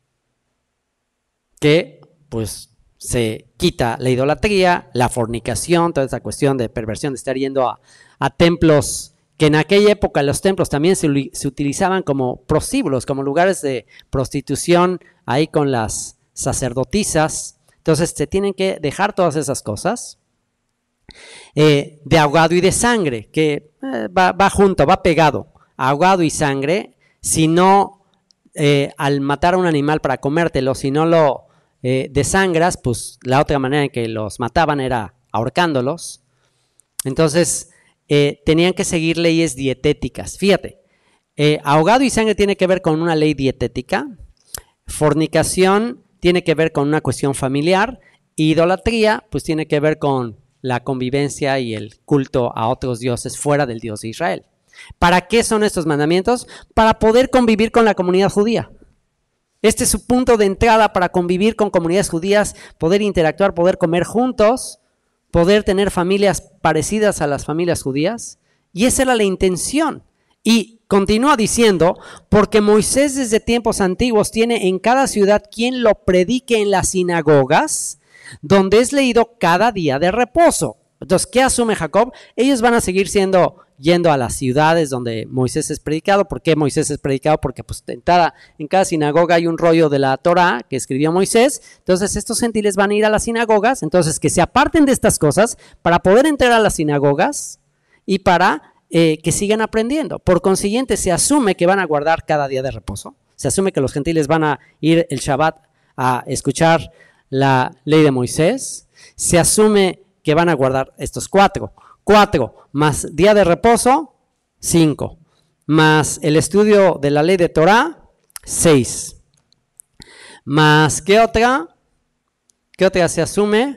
Que pues se quita la idolatría, la fornicación, toda esa cuestión de perversión, de estar yendo a templos, que en aquella época los templos también se utilizaban como prostíbulos, como lugares de prostitución, ahí con las sacerdotisas. Entonces se tienen que dejar todas esas cosas. De ahogado y de sangre, que va junto, va pegado, ahogado y sangre, si no al matar a un animal para comértelo, si no lo desangras, pues la otra manera en que los mataban era ahorcándolos. Entonces tenían que seguir leyes dietéticas. Fíjate, ahogado y sangre tiene que ver con una ley dietética, fornicación tiene que ver con una cuestión familiar, idolatría pues tiene que ver con la convivencia y el culto a otros dioses fuera del Dios de Israel. ¿Para qué son estos mandamientos? Para poder convivir con la comunidad judía. Este es su punto de entrada para convivir con comunidades judías, poder interactuar, poder comer juntos, poder tener familias parecidas a las familias judías. Y esa era la intención. Y continúa diciendo, porque Moisés desde tiempos antiguos tiene en cada ciudad quien lo predique en las sinagogas, donde es leído cada día de reposo. Entonces, ¿qué asume Jacob? Ellos van a seguir yendo a las ciudades donde Moisés es predicado. ¿Por qué Moisés es predicado? Porque pues, en cada sinagoga hay un rollo de la Torá que escribió Moisés. Entonces estos gentiles van a ir a las sinagogas. Entonces que se aparten de estas cosas para poder entrar a las sinagogas y para que sigan aprendiendo. Por consiguiente se asume que van a guardar cada día de reposo. Se asume que los gentiles van a ir el Shabbat a escuchar la ley de Moisés. Se asume que van a guardar estos 4 más día de reposo, 5, más el estudio de la ley de Torah, 6, más ¿qué otra se asume?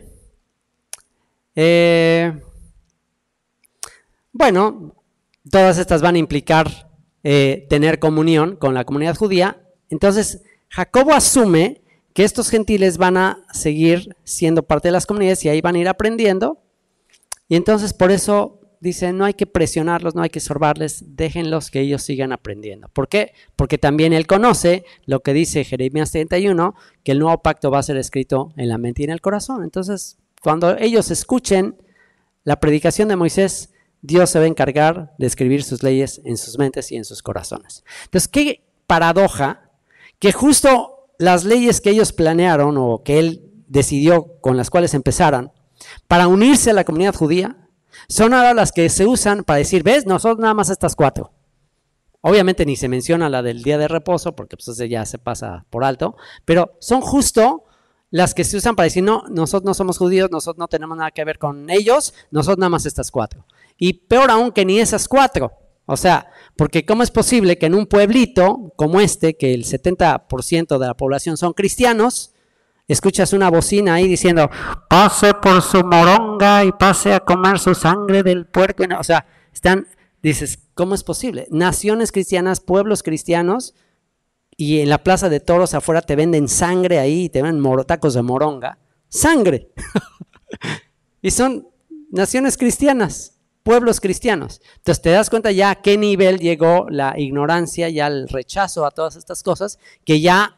Bueno, todas estas van a implicar tener comunión con la comunidad judía. Entonces Jacobo asume que estos gentiles van a seguir siendo parte de las comunidades y ahí van a ir aprendiendo. Y entonces por eso dice, no hay que presionarlos, no hay que sorbarles, déjenlos que ellos sigan aprendiendo. ¿Por qué? Porque también él conoce lo que dice Jeremías 31, que el nuevo pacto va a ser escrito en la mente y en el corazón. Entonces, cuando ellos escuchen la predicación de Moisés, Dios se va a encargar de escribir sus leyes en sus mentes y en sus corazones. Entonces, qué paradoja que justo las leyes que ellos planearon o que él decidió con las cuales empezaran para unirse a la comunidad judía, son ahora las que se usan para decir, ¿ves? Nosotros nada más estas 4. Obviamente ni se menciona la del día de reposo, porque pues ese ya se pasa por alto, pero son justo las que se usan para decir, no, nosotros no somos judíos, nosotros no tenemos nada que ver con ellos, nosotros nada más estas 4. Y peor aún que ni esas 4. O sea, porque ¿cómo es posible que en un pueblito como este, que el 70% de la población son cristianos, escuchas una bocina ahí diciendo, pase por su moronga y pase a comer su sangre del puerco? O sea, dices, ¿cómo es posible? Naciones cristianas, pueblos cristianos, y en la plaza de toros afuera te venden sangre ahí, te venden tacos de moronga. ¡Sangre! Y son naciones cristianas, pueblos cristianos. Entonces te das cuenta ya a qué nivel llegó la ignorancia, ya el rechazo a todas estas cosas, que ya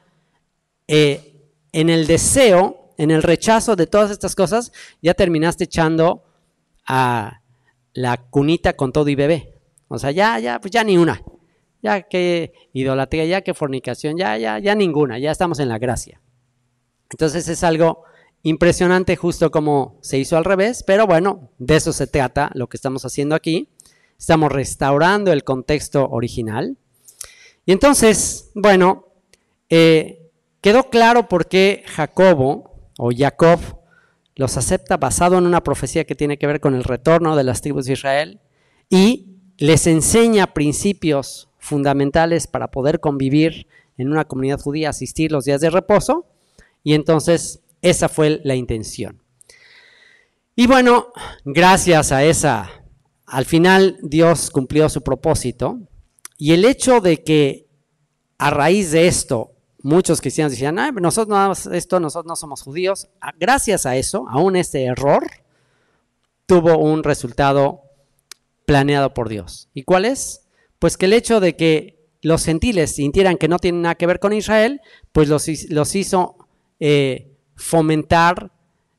en el deseo, en el rechazo de todas estas cosas, ya terminaste echando a la cunita con todo y bebé. O sea, pues ya ni una. Ya que idolatría, ya que fornicación, ya ninguna. Ya estamos en la gracia. Entonces es algo impresionante justo como se hizo al revés, pero bueno, de eso se trata lo que estamos haciendo aquí. Estamos restaurando el contexto original. Y entonces, bueno, quedó claro por qué Jacob los acepta basado en una profecía que tiene que ver con el retorno de las tribus de Israel y les enseña principios fundamentales para poder convivir en una comunidad judía, asistir los días de reposo, y entonces esa fue la intención. Y bueno, gracias a esa, al final Dios cumplió su propósito, y el hecho de que a raíz de esto muchos cristianos decían, nosotros no somos judíos, gracias a eso, aún este error, tuvo un resultado planeado por Dios. ¿Y cuál es? Pues que el hecho de que los gentiles sintieran que no tienen nada que ver con Israel, pues los hizo fomentar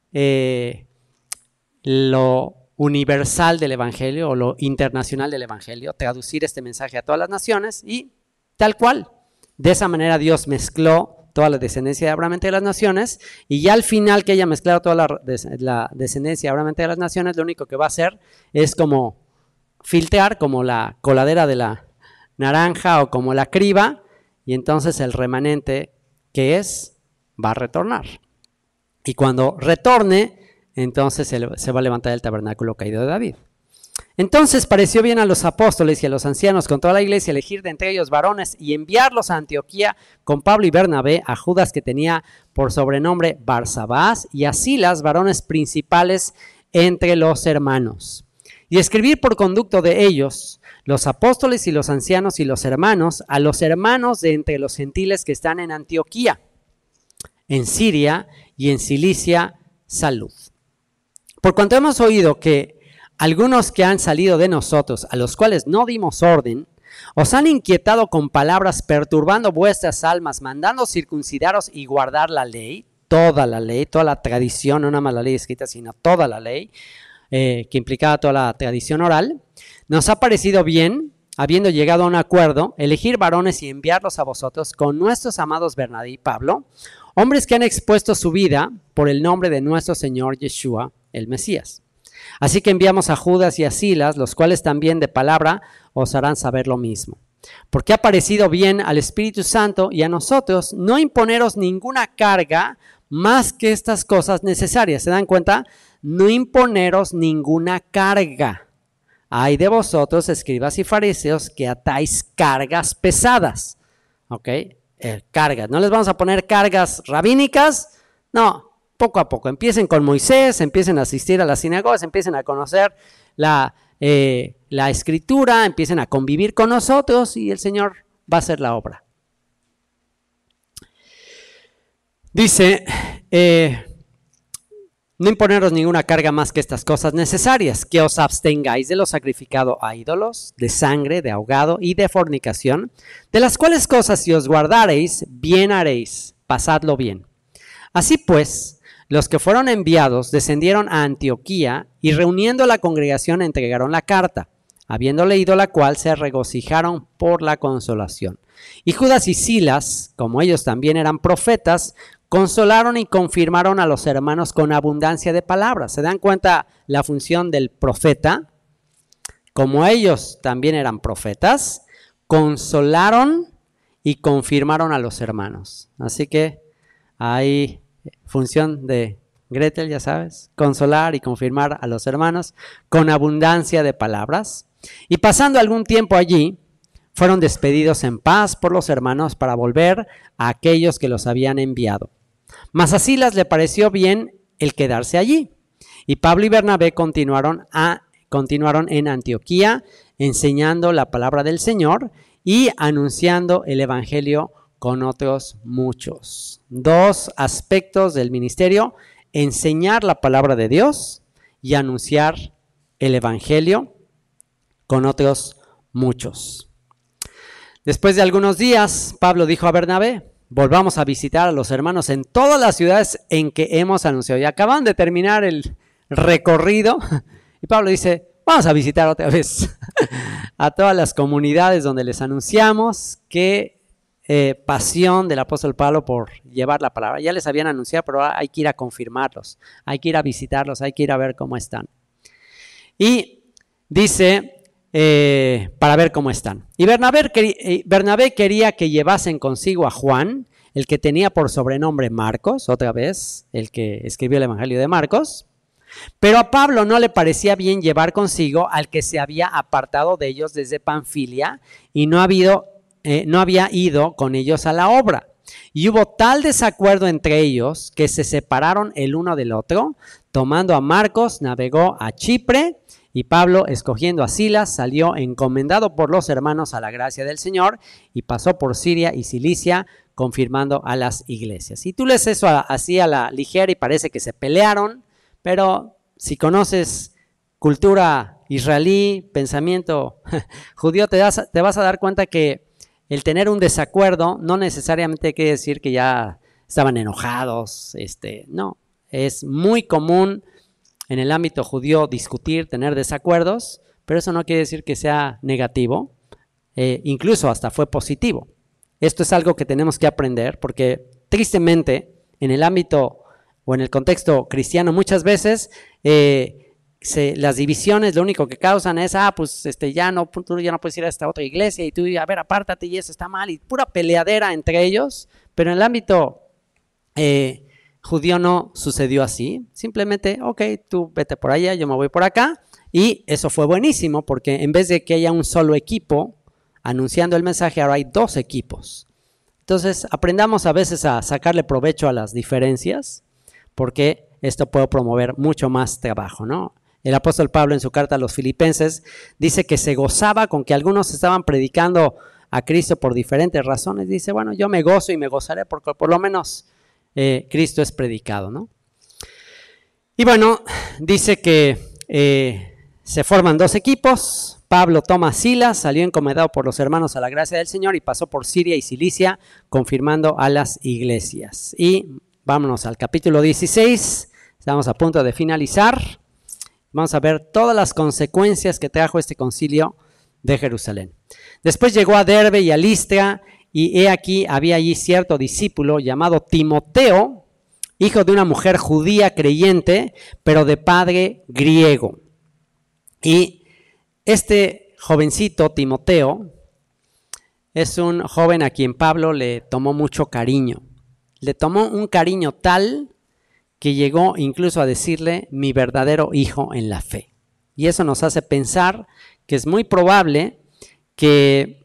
lo universal del evangelio o lo internacional del evangelio, traducir este mensaje a todas las naciones y tal cual. De esa manera Dios mezcló toda la descendencia de Abraham entre las naciones, y ya al final que haya mezclado toda la descendencia de Abraham entre las naciones, lo único que va a hacer es como filtrar, como la coladera de la naranja o como la criba, y entonces el remanente que va a retornar. Y cuando retorne, entonces se va a levantar el tabernáculo caído de David. Entonces pareció bien a los apóstoles y a los ancianos con toda la iglesia elegir de entre ellos varones y enviarlos a Antioquía con Pablo y Bernabé, a Judas que tenía por sobrenombre Barsabás y a Silas, varones principales entre los hermanos. Y escribir por conducto de ellos, los apóstoles y los ancianos y los hermanos, a los hermanos de entre los gentiles que están en Antioquía, en Siria y en Cilicia, salud. Por cuanto hemos oído que algunos que han salido de nosotros, a los cuales no dimos orden, os han inquietado con palabras, perturbando vuestras almas, mandando circuncidaros y guardar la ley, toda la tradición, no nada más la ley escrita, sino toda la ley, que implicaba toda la tradición oral. Nos ha parecido bien, habiendo llegado a un acuerdo, elegir varones y enviarlos a vosotros con nuestros amados Bernabé y Pablo, hombres que han expuesto su vida por el nombre de nuestro Señor Yeshua, el Mesías. Así que enviamos a Judas y a Silas, los cuales también de palabra os harán saber lo mismo. Porque ha parecido bien al Espíritu Santo y a nosotros no imponeros ninguna carga más que estas cosas necesarias. ¿Se dan cuenta? No imponeros ninguna carga. Ay de vosotros, escribas y fariseos, que atáis cargas pesadas. ¿Ok? Cargas. No les vamos a poner cargas rabínicas. No. Poco a poco, empiecen con Moisés, empiecen a asistir a las sinagogas, empiecen a conocer la escritura, empiecen a convivir con nosotros y el Señor va a hacer la obra. Dice, no imponeros ninguna carga más que estas cosas necesarias, que os abstengáis de lo sacrificado a ídolos, de sangre, de ahogado y de fornicación, de las cuales cosas si os guardareis, bien haréis, pasadlo bien. Así pues, los que fueron enviados descendieron a Antioquía y reuniendo a la congregación entregaron la carta, habiendo leído la cual se regocijaron por la consolación. Y Judas y Silas, como ellos también eran profetas, consolaron y confirmaron a los hermanos con abundancia de palabras. ¿Se dan cuenta la función del profeta? Como ellos también eran profetas, consolaron y confirmaron a los hermanos. Así que hay función de Gretel, ya sabes, consolar y confirmar a los hermanos con abundancia de palabras. Y pasando algún tiempo allí, fueron despedidos en paz por los hermanos para volver a aquellos que los habían enviado. Mas a Silas le pareció bien el quedarse allí. Y Pablo y Bernabé continuaron en Antioquía, enseñando la palabra del Señor y anunciando el evangelio con otros muchos. Dos aspectos del ministerio: enseñar la palabra de Dios y anunciar el evangelio con otros muchos. Después de algunos días, Pablo dijo a Bernabé: volvamos a visitar a los hermanos en todas las ciudades en que hemos anunciado. Y acaban de terminar el recorrido y Pablo dice: vamos a visitar otra vez a todas las comunidades donde les anunciamos. Qué pasión del apóstol Pablo por llevar la palabra. Ya les habían anunciado, pero hay que ir a confirmarlos, hay que ir a visitarlos, hay que ir a ver cómo están. Y dice, para ver cómo están. Y Bernabé quería que llevasen consigo a Juan, el que tenía por sobrenombre Marcos, otra vez, el que escribió el Evangelio de Marcos. Pero a Pablo no le parecía bien llevar consigo al que se había apartado de ellos desde Panfilia y no había ido con ellos a la obra. Y hubo tal desacuerdo entre ellos que se separaron el uno del otro. Tomando a Marcos, navegó a Chipre, y Pablo, escogiendo a Silas, salió encomendado por los hermanos a la gracia del Señor y pasó por Siria y Cilicia, confirmando a las iglesias. Y tú lees eso así a la ligera y parece que se pelearon, pero si conoces cultura israelí, pensamiento judío, te vas a dar cuenta que el tener un desacuerdo no necesariamente quiere decir que ya estaban enojados. No, es muy común en el ámbito judío discutir, tener desacuerdos, pero eso no quiere decir que sea negativo, incluso hasta fue positivo. Esto es algo que tenemos que aprender porque tristemente en el ámbito o en el contexto cristiano muchas veces las divisiones lo único que causan es, tú ya no puedes ir a esta otra iglesia y tú, a ver, apártate y eso está mal, y pura peleadera entre ellos. Pero en el ámbito judío no sucedió así, simplemente, ok, tú vete por allá, yo me voy por acá, y eso fue buenísimo porque en vez de que haya un solo equipo anunciando el mensaje, ahora hay dos equipos. Entonces aprendamos a veces a sacarle provecho a las diferencias, porque esto puede promover mucho más trabajo, ¿no? El apóstol Pablo en su carta a los Filipenses dice que se gozaba con que algunos estaban predicando a Cristo por diferentes razones. Dice, bueno, yo me gozo y me gozaré porque por lo menos Cristo es predicado, ¿no? Y bueno, dice que se forman dos equipos. Pablo toma a Silas, salió encomendado por los hermanos a la gracia del Señor y pasó por Siria y Cilicia, confirmando a las iglesias. Y vámonos al capítulo 16, estamos a punto de finalizar. Vamos a ver todas las consecuencias que trajo este concilio de Jerusalén. Después llegó a Derbe y a Listra, y he aquí había allí cierto discípulo llamado Timoteo, hijo de una mujer judía creyente, pero de padre griego. Y este jovencito Timoteo es un joven a quien Pablo le tomó mucho cariño. Le tomó un cariño tal que llegó incluso a decirle mi verdadero hijo en la fe. Y eso nos hace pensar que es muy probable que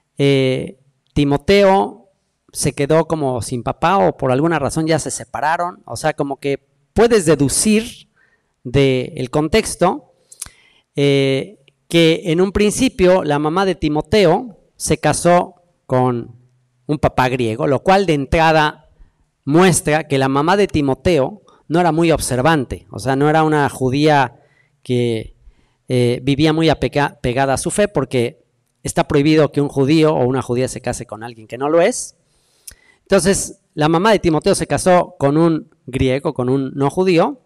Timoteo se quedó como sin papá o por alguna razón ya se separaron. O sea, como que puedes deducir del contexto que en un principio la mamá de Timoteo se casó con un papá griego, lo cual de entrada muestra que la mamá de Timoteo no era muy observante, o sea, no era una judía que vivía muy pegada a su fe, porque está prohibido que un judío o una judía se case con alguien que no lo es. Entonces, la mamá de Timoteo se casó con un griego, con un no judío,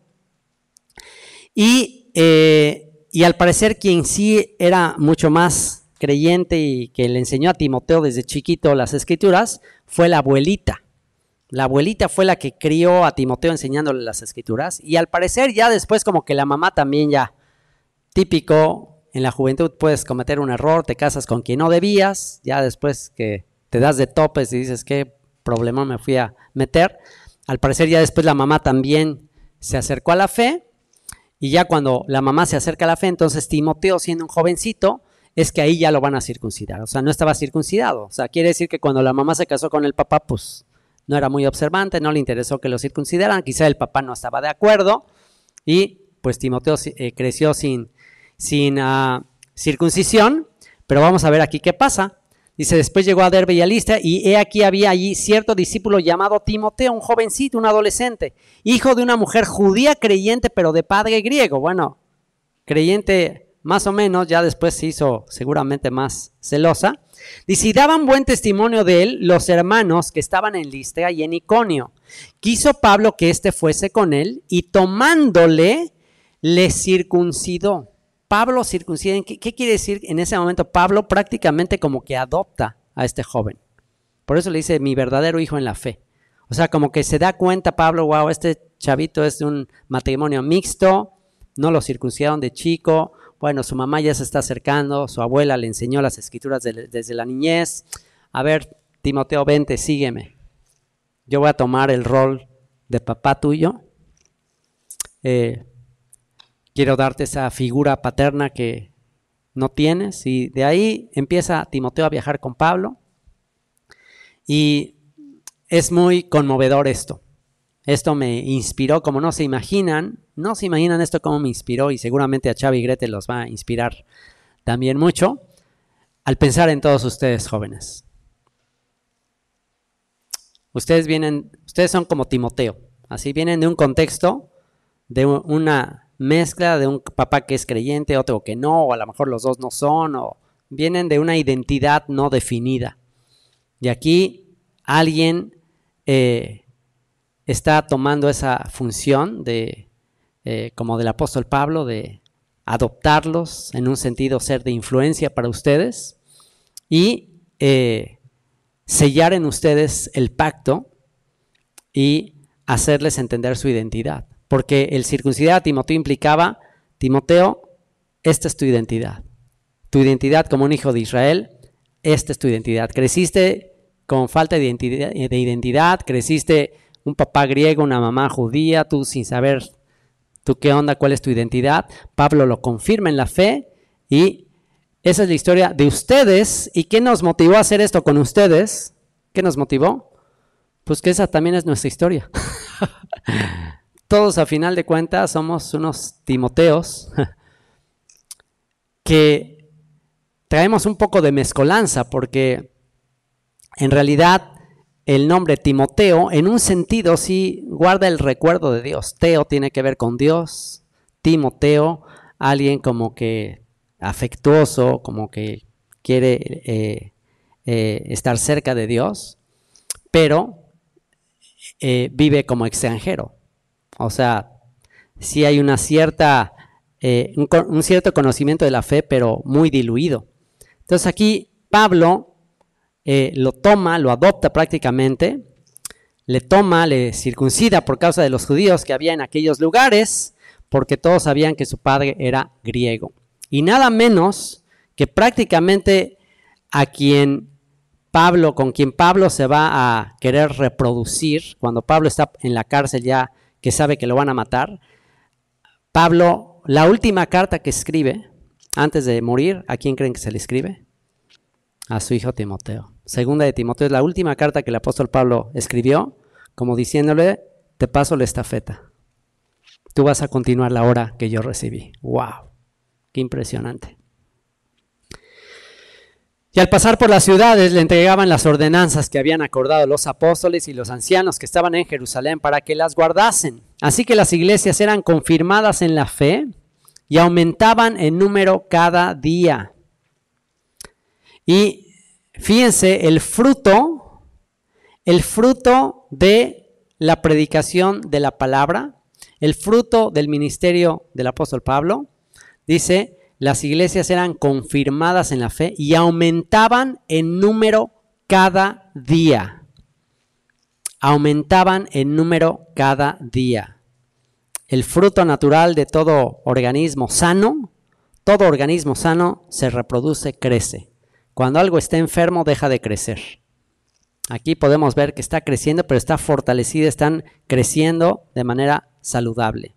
y al parecer quien sí era mucho más creyente y que le enseñó a Timoteo desde chiquito las escrituras fue la abuelita La abuelita fue la que crió a Timoteo enseñándole las escrituras y al parecer ya después como que la mamá también ya, típico, en la juventud puedes cometer un error, te casas con quien no debías, ya después que te das de topes y dices qué problema me fui a meter, al parecer ya después la mamá también se acercó a la fe y ya cuando la mamá se acerca a la fe, entonces Timoteo siendo un jovencito, es que ahí ya lo van a circuncidar, o sea, no estaba circuncidado, o sea, quiere decir que cuando la mamá se casó con el papá, pues no era muy observante, no le interesó que lo circuncidaran, quizá el papá no estaba de acuerdo y pues Timoteo creció sin circuncisión, pero vamos a ver aquí qué pasa. Dice, después llegó a Derbe y a Listra y he aquí había allí cierto discípulo llamado Timoteo, un jovencito, un adolescente, hijo de una mujer judía creyente pero de padre griego. Bueno, creyente más o menos, ya después se hizo seguramente más celosa. Dice, y daban buen testimonio de él los hermanos que estaban en Listra y en Iconio. Quiso Pablo que éste fuese con él y tomándole le circuncidó. Pablo circuncida, ¿qué quiere decir en ese momento? Pablo prácticamente como que adopta a este joven. Por eso le dice mi verdadero hijo en la fe. O sea, como que se da cuenta Pablo, wow, este chavito es de un matrimonio mixto, no lo circuncidaron de chico. Bueno, su mamá ya se está acercando, su abuela le enseñó las escrituras desde la niñez. A ver, Timoteo, vente, sígueme. Yo voy a tomar el rol de papá tuyo. Quiero darte esa figura paterna que no tienes. Y de ahí empieza Timoteo a viajar con Pablo. Y es muy conmovedor esto. Esto me inspiró, como no se imaginan esto cómo me inspiró y seguramente a Xavi y Grete los va a inspirar también mucho al pensar en todos ustedes jóvenes. Ustedes son como Timoteo, así vienen de un contexto, de una mezcla de un papá que es creyente, otro que no, o a lo mejor los dos no son, o vienen de una identidad no definida. Y aquí alguien está tomando esa función como del apóstol Pablo, de adoptarlos, en un sentido ser de influencia para ustedes y sellar en ustedes el pacto y hacerles entender su identidad. Porque el circuncidar a Timoteo implicaba, Timoteo, esta es tu identidad como un hijo de Israel, esta es tu identidad. Creciste con falta de identidad, creciste un papá griego, una mamá judía, tú sin saber tú qué onda, cuál es tu identidad. Pablo lo confirma en la fe y esa es la historia de ustedes. ¿Y qué nos motivó a hacer esto con ustedes? ¿Qué nos motivó? Pues que esa también es nuestra historia. Todos a final de cuentas somos unos Timoteos que traemos un poco de mezcolanza porque en realidad el nombre Timoteo, en un sentido, sí guarda el recuerdo de Dios. Teo tiene que ver con Dios. Timoteo, alguien como que afectuoso, como que quiere estar cerca de Dios, pero vive como extranjero. O sea, sí hay un cierto conocimiento de la fe, pero muy diluido. Entonces aquí Pablo lo toma, lo adopta prácticamente, le circuncida por causa de los judíos que había en aquellos lugares, porque todos sabían que su padre era griego. Y nada menos que prácticamente con quien Pablo se va a querer reproducir, cuando Pablo está en la cárcel ya que sabe que lo van a matar, Pablo, la última carta que escribe antes de morir, ¿a quién creen que se le escribe? A su hijo Timoteo. Segunda de Timoteo es la última carta que el apóstol Pablo escribió, como diciéndole, te paso la estafeta. Tú vas a continuar la hora que yo recibí. ¡Wow! ¡Qué impresionante! Y al pasar por las ciudades le entregaban las ordenanzas que habían acordado los apóstoles y los ancianos que estaban en Jerusalén para que las guardasen. Así que las iglesias eran confirmadas en la fe y aumentaban en número cada día. Y fíjense, el fruto de la predicación de la palabra, el fruto del ministerio del apóstol Pablo, dice, las iglesias eran confirmadas en la fe y aumentaban en número cada día. aumentaban en número cada día. El fruto natural de todo organismo sano se reproduce, crece. Cuando algo está enfermo, deja de crecer. Aquí podemos ver que está creciendo, pero está fortalecida, están creciendo de manera saludable.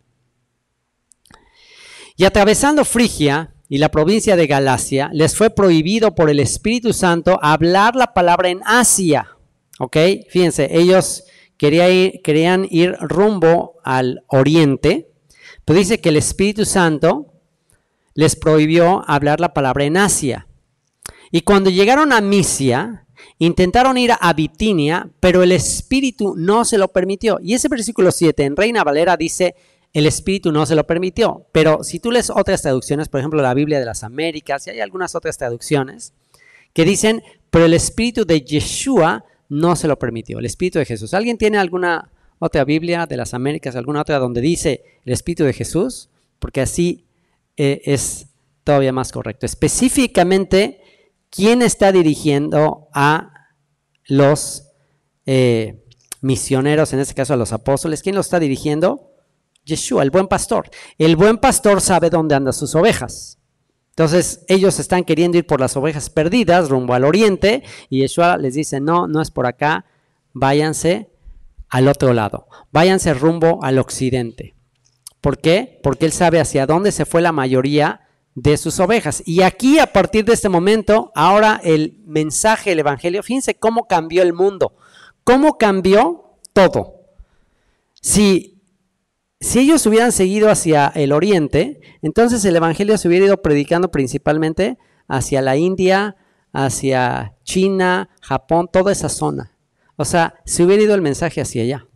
Y atravesando Frigia y la provincia de Galacia, les fue prohibido por el Espíritu Santo hablar la palabra en Asia. ¿Ok? Fíjense, ellos querían ir rumbo al oriente, pero dice que el Espíritu Santo les prohibió hablar la palabra en Asia. Y cuando llegaron a Misia, intentaron ir a Bitinia, pero el Espíritu no se lo permitió. Y ese versículo 7 en Reina Valera dice, el Espíritu no se lo permitió. Pero si tú lees otras traducciones, por ejemplo la Biblia de las Américas, y hay algunas otras traducciones que dicen, pero el Espíritu de Yeshua no se lo permitió, el Espíritu de Jesús. ¿Alguien tiene alguna otra Biblia de las Américas, alguna otra donde dice el Espíritu de Jesús? Porque así es todavía más correcto. Específicamente, ¿quién está dirigiendo a los misioneros, en este caso a los apóstoles? ¿Quién los está dirigiendo? Yeshua, el buen pastor. El buen pastor sabe dónde andan sus ovejas. Entonces, ellos están queriendo ir por las ovejas perdidas rumbo al oriente y Yeshua les dice, no, no es por acá, váyanse al otro lado, váyanse rumbo al occidente. ¿Por qué? Porque él sabe hacia dónde se fue la mayoría de sus ovejas. Y aquí, a partir de este momento, ahora el mensaje, el evangelio, fíjense cómo cambió el mundo, cómo cambió todo. Si ellos hubieran seguido hacia el oriente, entonces el evangelio se hubiera ido predicando principalmente hacia la India, hacia China, Japón, toda esa zona. O sea, se hubiera ido el mensaje hacia allá.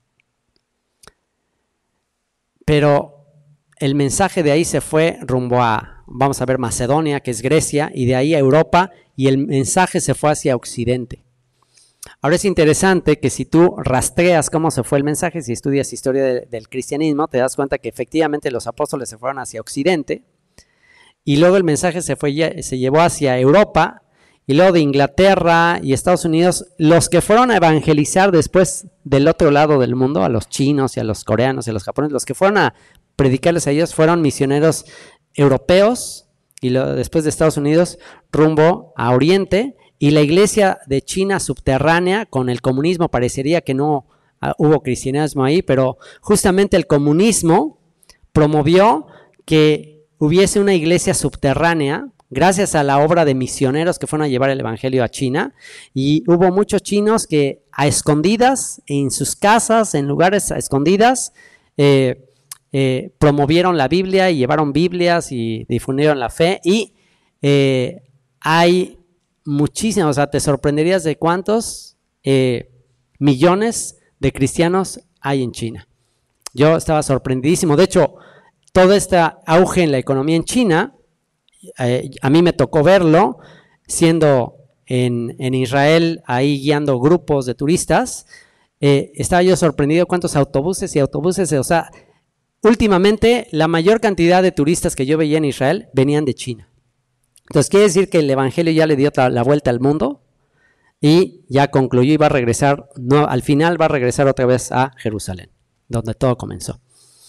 Pero el mensaje de ahí se fue rumbo a, vamos a ver, Macedonia, que es Grecia, y de ahí a Europa, y el mensaje se fue hacia Occidente. Ahora es interesante que si tú rastreas cómo se fue el mensaje, si estudias historia del cristianismo, te das cuenta que efectivamente los apóstoles se fueron hacia Occidente, y luego el mensaje se llevó hacia Europa, y luego de Inglaterra y Estados Unidos, los que fueron a evangelizar después del otro lado del mundo, a los chinos y a los coreanos y a los japoneses, los que fueron a predicarles a ellos fueron misioneros europeos, y después de Estados Unidos rumbo a Oriente, y la iglesia de China subterránea, con el comunismo parecería que no hubo cristianismo ahí, pero justamente el comunismo promovió que hubiese una iglesia subterránea, gracias a la obra de misioneros que fueron a llevar el evangelio a China, y hubo muchos chinos que a escondidas, en sus casas, en lugares a escondidas, promovieron la Biblia y llevaron Biblias y difundieron la fe, y hay muchísimos, o sea, te sorprenderías de cuántos millones de cristianos hay en China. Yo estaba sorprendidísimo. De hecho, todo este auge en la economía en China, a mí me tocó verlo siendo en Israel, ahí guiando grupos de turistas. Estaba yo sorprendido cuántos autobuses y autobuses, o sea, últimamente la mayor cantidad de turistas que yo veía en Israel venían de China. Entonces quiere decir que el evangelio ya le dio la vuelta al mundo y ya concluyó y va a regresar, no, al final va a regresar otra vez a Jerusalén, donde todo comenzó.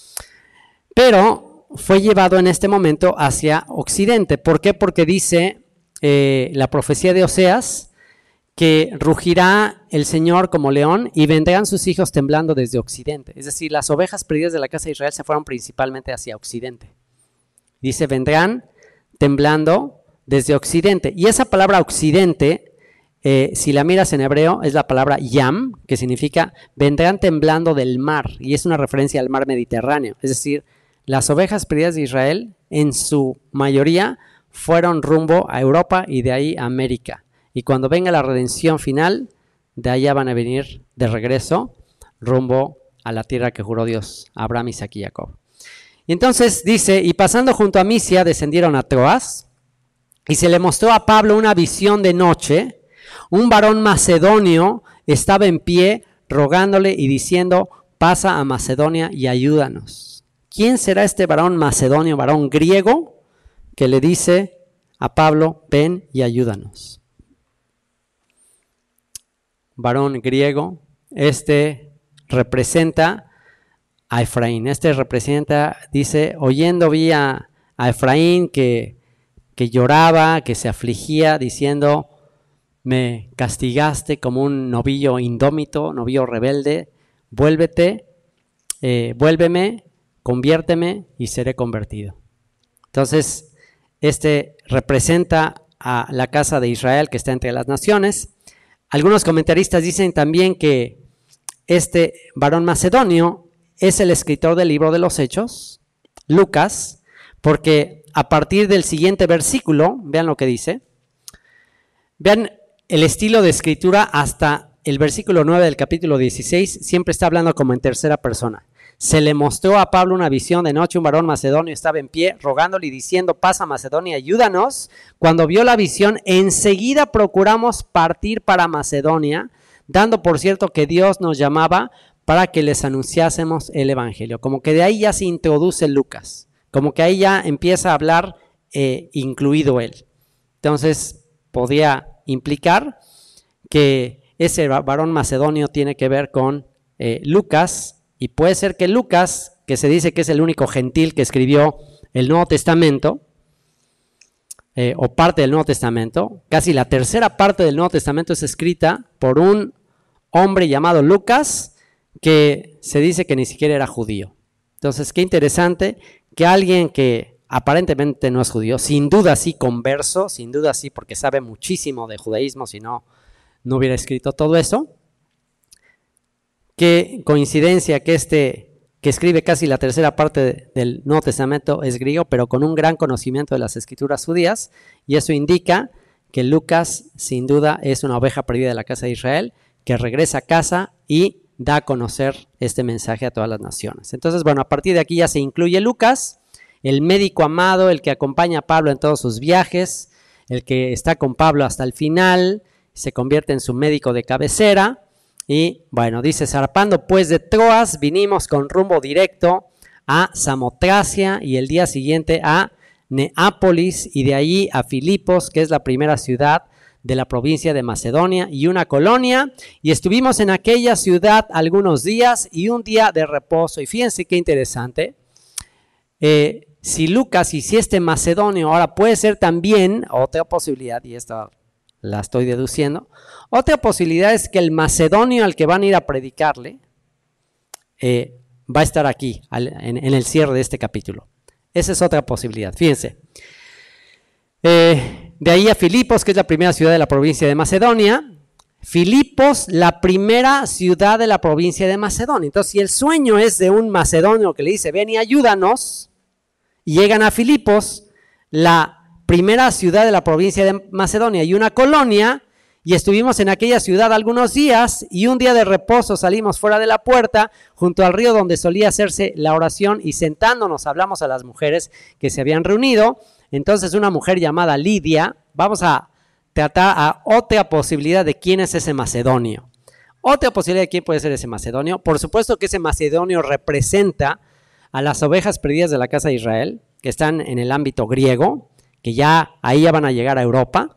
Pero fue llevado en este momento hacia Occidente. ¿Por qué? Porque dice la profecía de Oseas que rugirá el Señor como león y vendrán sus hijos temblando desde Occidente. Es decir, las ovejas perdidas de la casa de Israel se fueron principalmente hacia Occidente. Dice, vendrán temblando desde Occidente. Y esa palabra Occidente, si la miras en hebreo, es la palabra Yam, que significa vendrán temblando del mar, y es una referencia al mar Mediterráneo. Es decir, las ovejas perdidas de Israel, en su mayoría, fueron rumbo a Europa y de ahí a América. Y cuando venga la redención final, de allá van a venir de regreso, rumbo a la tierra que juró Dios a Abraham, Isaac y Jacob. Y entonces dice, y pasando junto a Misia, descendieron a Troas, y se le mostró a Pablo una visión de noche. Un varón macedonio estaba en pie rogándole y diciendo, pasa a Macedonia y ayúdanos. ¿Quién será este varón macedonio, varón griego, que le dice a Pablo, ven y ayúdanos? Varón griego representa a Efraín. Dice, oyendo vi a Efraín que lloraba, que se afligía, diciendo, me castigaste como un novillo indómito, novillo rebelde, vuélveme, conviérteme y seré convertido. Entonces, representa a la casa de Israel que está entre las naciones. Algunos comentaristas dicen también que este varón macedonio es el escritor del libro de los Hechos, Lucas, porque a partir del siguiente versículo, vean lo que dice, vean el estilo de escritura hasta el versículo 9 del capítulo 16, siempre está hablando como en tercera persona. Se le mostró a Pablo una visión de noche, un varón macedonio estaba en pie, rogándole y diciendo, pasa Macedonia, ayúdanos. Cuando vio la visión, enseguida procuramos partir para Macedonia, dando por cierto que Dios nos llamaba para que les anunciásemos el evangelio. Como que de ahí ya se introduce Lucas, como que ahí ya empieza a hablar incluido él. Entonces podía implicar que ese varón macedonio tiene que ver con Lucas, y puede ser que Lucas, que se dice que es el único gentil que escribió el Nuevo Testamento, o parte del Nuevo Testamento, casi la tercera parte del Nuevo Testamento es escrita por un hombre llamado Lucas, que se dice que ni siquiera era judío. Entonces, qué interesante que alguien que aparentemente no es judío, sin duda sí converso, sin duda sí porque sabe muchísimo de judaísmo, si no, no hubiera escrito todo eso. Qué coincidencia que que escribe casi la tercera parte del Nuevo Testamento es griego, pero con un gran conocimiento de las escrituras judías, y eso indica que Lucas sin duda es una oveja perdida de la casa de Israel, que regresa a casa y da a conocer este mensaje a todas las naciones. Entonces, bueno, a partir de aquí ya se incluye Lucas, el médico amado, el que acompaña a Pablo en todos sus viajes, el que está con Pablo hasta el final, se convierte en su médico de cabecera. Y bueno, dice, zarpando pues de Troas, vinimos con rumbo directo a Samotracia y el día siguiente a Neápolis y de allí a Filipos, que es la primera ciudad de la provincia de Macedonia y una colonia, y estuvimos en aquella ciudad algunos días y un día de reposo. Y fíjense qué interesante, si Lucas y si macedonio, ahora puede ser también otra posibilidad, y esta la estoy deduciendo, otra posibilidad es que el macedonio al que van a ir a predicarle va a estar aquí en el cierre de este capítulo. Esa es otra posibilidad, fíjense. De ahí a Filipos, que es la primera ciudad de la provincia de Macedonia. Filipos, la primera ciudad de la provincia de Macedonia. Entonces, si el sueño es de un macedonio que le dice, ven y ayúdanos, y llegan a Filipos, la primera ciudad de la provincia de Macedonia y una colonia, y estuvimos en aquella ciudad algunos días, y un día de reposo salimos fuera de la puerta, junto al río donde solía hacerse la oración, y sentándonos hablamos a las mujeres que se habían reunido. Entonces una mujer llamada Lidia, vamos a tratar a otra posibilidad de quién es ese macedonio. Otra posibilidad de quién puede ser ese macedonio. Por supuesto que ese macedonio representa a las ovejas perdidas de la casa de Israel, que están en el ámbito griego, que ahí ya van a llegar a Europa.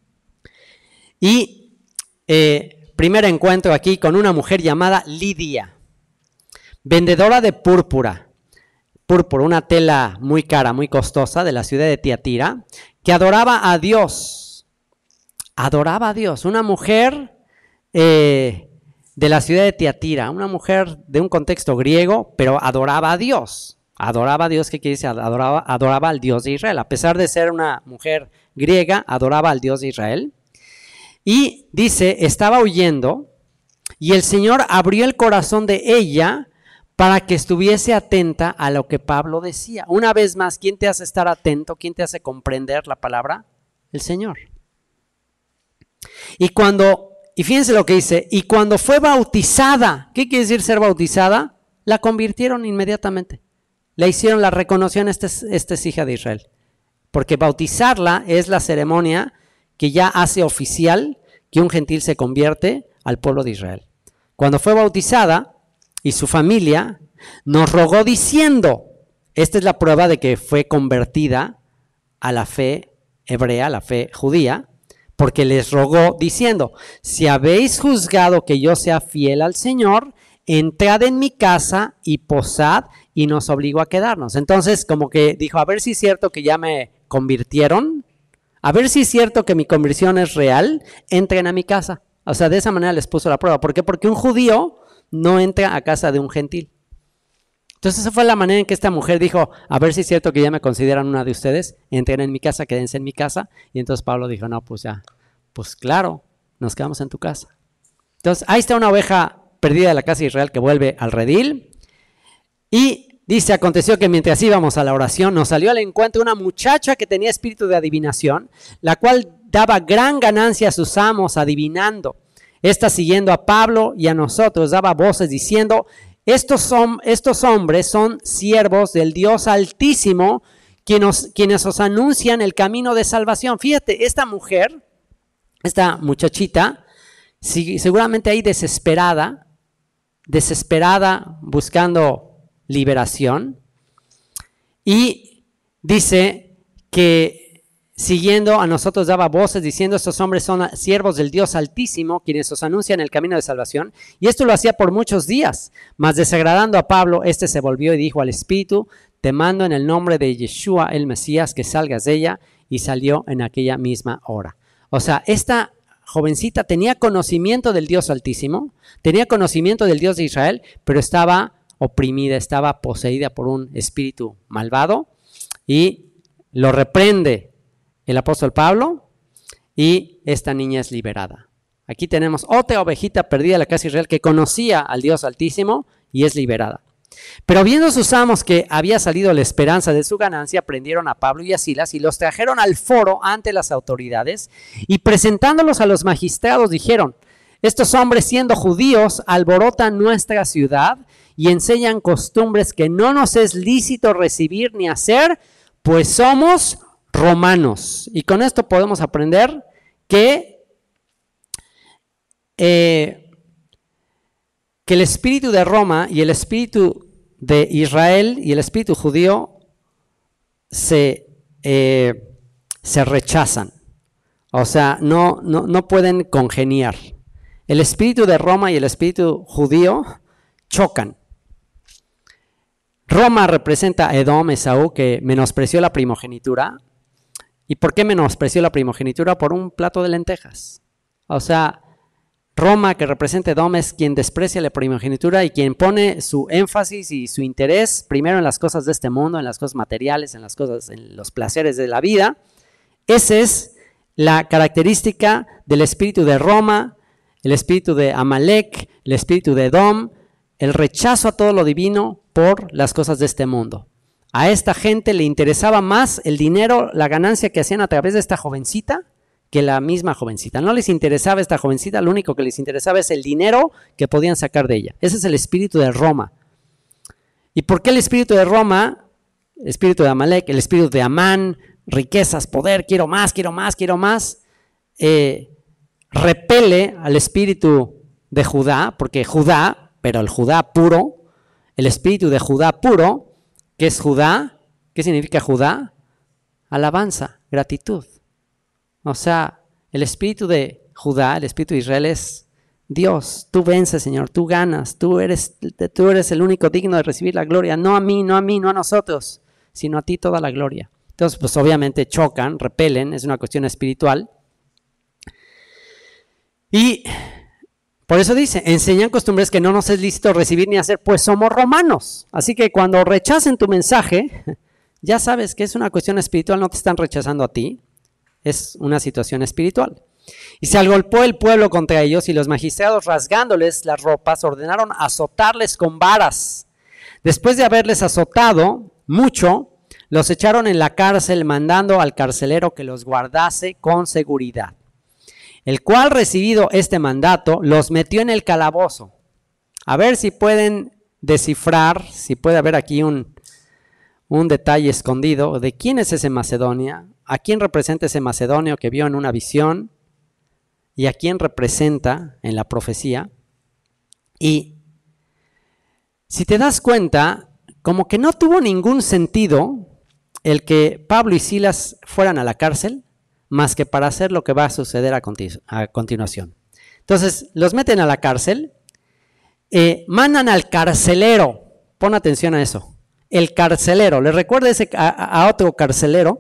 Y primer encuentro aquí con una mujer llamada Lidia, vendedora de púrpura, una tela muy cara, muy costosa, de la ciudad de Tiatira, que adoraba a Dios, una mujer de la ciudad de Tiatira, una mujer de un contexto griego, pero adoraba a Dios. Adoraba a Dios, ¿qué quiere decir? Adoraba al Dios de Israel. A pesar de ser una mujer griega, adoraba al Dios de Israel. Y dice, estaba huyendo y el Señor abrió el corazón de ella para que estuviese atenta a lo que Pablo decía. Una vez más, ¿quién te hace estar atento? ¿Quién te hace comprender la palabra? El Señor. Y fíjense lo que dice, y cuando fue bautizada, ¿qué quiere decir ser bautizada? La convirtieron inmediatamente. La reconocieron, esta es hija de Israel. Porque bautizarla es la ceremonia que ya hace oficial que un gentil se convierte al pueblo de Israel. Cuando fue bautizada y su familia nos rogó diciendo, esta es la prueba de que fue convertida a la fe hebrea, a la fe judía, porque les rogó diciendo, si habéis juzgado que yo sea fiel al Señor, entrad en mi casa y posad, y nos obligó a quedarnos. Entonces como que dijo, a ver si es cierto que ya me convirtieron, a ver si es cierto que mi conversión es real, entren a mi casa. O sea, de esa manera les puso la prueba. ¿Por qué? Porque un judío no entra a casa de un gentil. Entonces esa fue la manera en que esta mujer dijo, a ver si es cierto que ya me consideran una de ustedes, entren en mi casa, quédense en mi casa. Y entonces Pablo dijo, no, pues ya, pues claro, nos quedamos en tu casa. Entonces ahí está una oveja perdida de la casa de Israel que vuelve al redil. Y dice, aconteció que mientras íbamos a la oración, nos salió al encuentro una muchacha que tenía espíritu de adivinación, la cual daba gran ganancia a sus amos adivinando. Esta siguiendo a Pablo y a nosotros daba voces diciendo, estos hombres son siervos del Dios Altísimo, quienes os anuncian el camino de salvación. Fíjate, esta mujer, esta muchachita, seguramente ahí desesperada buscando liberación, y dice que siguiendo a nosotros daba voces diciendo, estos hombres son siervos del Dios Altísimo, quienes os anuncian el camino de salvación. Y esto lo hacía por muchos días, mas desagradando a Pablo, este se volvió y dijo al Espíritu, te mando en el nombre de Yeshua el Mesías que salgas de ella, y salió en aquella misma hora. O sea, esta jovencita tenía conocimiento del Dios Altísimo, tenía conocimiento del Dios de Israel, pero estaba oprimida, estaba poseída por un espíritu malvado, y lo reprende el apóstol Pablo, y esta niña es liberada. Aquí tenemos otra ovejita perdida de la casa de Israel que conocía al Dios Altísimo y es liberada. Pero viendo sus amos que había salido la esperanza de su ganancia, prendieron a Pablo y a Silas y los trajeron al foro ante las autoridades, y presentándolos a los magistrados dijeron, estos hombres siendo judíos alborotan nuestra ciudad y enseñan costumbres que no nos es lícito recibir ni hacer, pues somos romanos. Y con esto podemos aprender que el espíritu de Roma y el espíritu de Israel y el espíritu judío se rechazan. O sea, no pueden congeniar. El espíritu de Roma y el espíritu judío chocan. Roma representa a Edom, Esaú, que menospreció la primogenitura. ¿Y por qué menospreció la primogenitura? Por un plato de lentejas. O sea, Roma, que representa a Edom, es quien desprecia la primogenitura y quien pone su énfasis y su interés primero en las cosas de este mundo, en las cosas materiales, en los placeres de la vida. Esa es la característica del espíritu de Roma, el espíritu de Amalek, el espíritu de Edom, el rechazo a todo lo divino por las cosas de este mundo. A esta gente le interesaba más el dinero, la ganancia que hacían a través de esta jovencita, que la misma jovencita. No les interesaba esta jovencita, lo único que les interesaba es el dinero que podían sacar de ella. Ese es el espíritu de Roma. ¿Y por qué el espíritu de Roma, el espíritu de Amalek, el espíritu de Amán, riquezas, poder, quiero más, repele al espíritu de Judá, porque Judá, pero el Judá puro, el espíritu de Judá puro, ¿qué es Judá? ¿Qué significa Judá? Alabanza, gratitud. O sea, el espíritu de Judá, el espíritu de Israel es Dios, tú vences, Señor, tú ganas, tú eres el único digno de recibir la gloria, no a mí, no a nosotros, sino a ti toda la gloria. Entonces, pues obviamente chocan, repelen, es una cuestión espiritual. Y por eso dice, enseñan costumbres que no nos es lícito recibir ni hacer, pues somos romanos. Así que cuando rechacen tu mensaje, ya sabes que es una cuestión espiritual, no te están rechazando a ti, es una situación espiritual. Y se agolpó el pueblo contra ellos y los magistrados, rasgándoles las ropas, ordenaron azotarles con varas. Después de haberles azotado mucho, los echaron en la cárcel, mandando al carcelero que los guardase con seguridad. El cual, recibido este mandato, los metió en el calabozo. A ver si pueden descifrar, si puede haber aquí un detalle escondido de quién es ese Macedonia, a quién representa ese macedonio que vio en una visión y a quién representa en la profecía. Y si te das cuenta, como que no tuvo ningún sentido el que Pablo y Silas fueran a la cárcel, más que para hacer lo que va a suceder a continuación. Entonces, los meten a la cárcel, mandan al carcelero, pon atención a eso, el carcelero, ¿le recuerda a otro carcelero?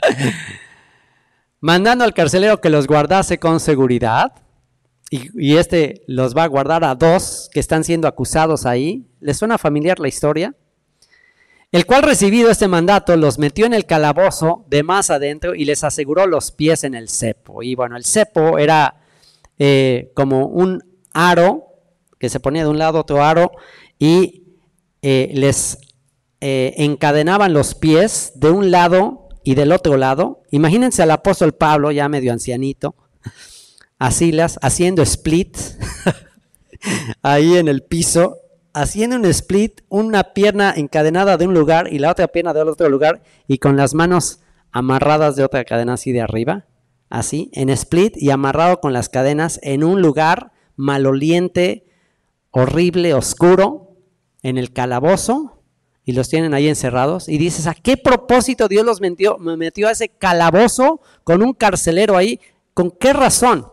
Mandando al carcelero que los guardase con seguridad, y este los va a guardar a 2 que están siendo acusados ahí. ¿Les suena familiar la historia? El cual, recibido este mandato, los metió en el calabozo de más adentro y les aseguró los pies en el cepo. Y bueno, el cepo era como un aro que se ponía de un lado a otro aro y les encadenaban los pies de un lado y del otro lado. Imagínense al apóstol Pablo, ya medio ancianito, a Silas haciendo split ahí en el piso, haciendo un split, una pierna encadenada de un lugar y la otra pierna del otro lugar, y con las manos amarradas de otra cadena así de arriba, así, en split y amarrado con las cadenas en un lugar maloliente, horrible, oscuro, en el calabozo, y los tienen ahí encerrados. Y dices, ¿a qué propósito Dios me metió a ese calabozo con un carcelero ahí? ¿Con qué razón?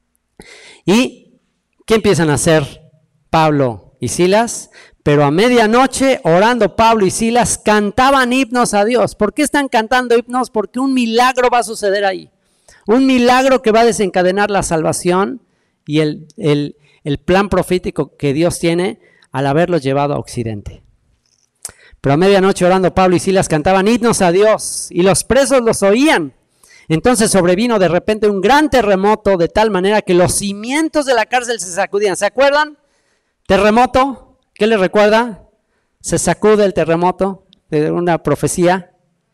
¿Y qué empiezan a hacer Pablo y Silas? Pero a medianoche, orando Pablo y Silas, cantaban himnos a Dios. ¿Por qué están cantando himnos? Porque un milagro va a suceder ahí. Un milagro que va a desencadenar la salvación y el plan profético que Dios tiene al haberlos llevado a Occidente. Pero a medianoche, orando Pablo y Silas, cantaban himnos a Dios y los presos los oían. Entonces sobrevino de repente un gran terremoto, de tal manera que los cimientos de la cárcel se sacudían. ¿Se acuerdan? Terremoto, ¿qué les recuerda? Se sacude el terremoto de una profecía.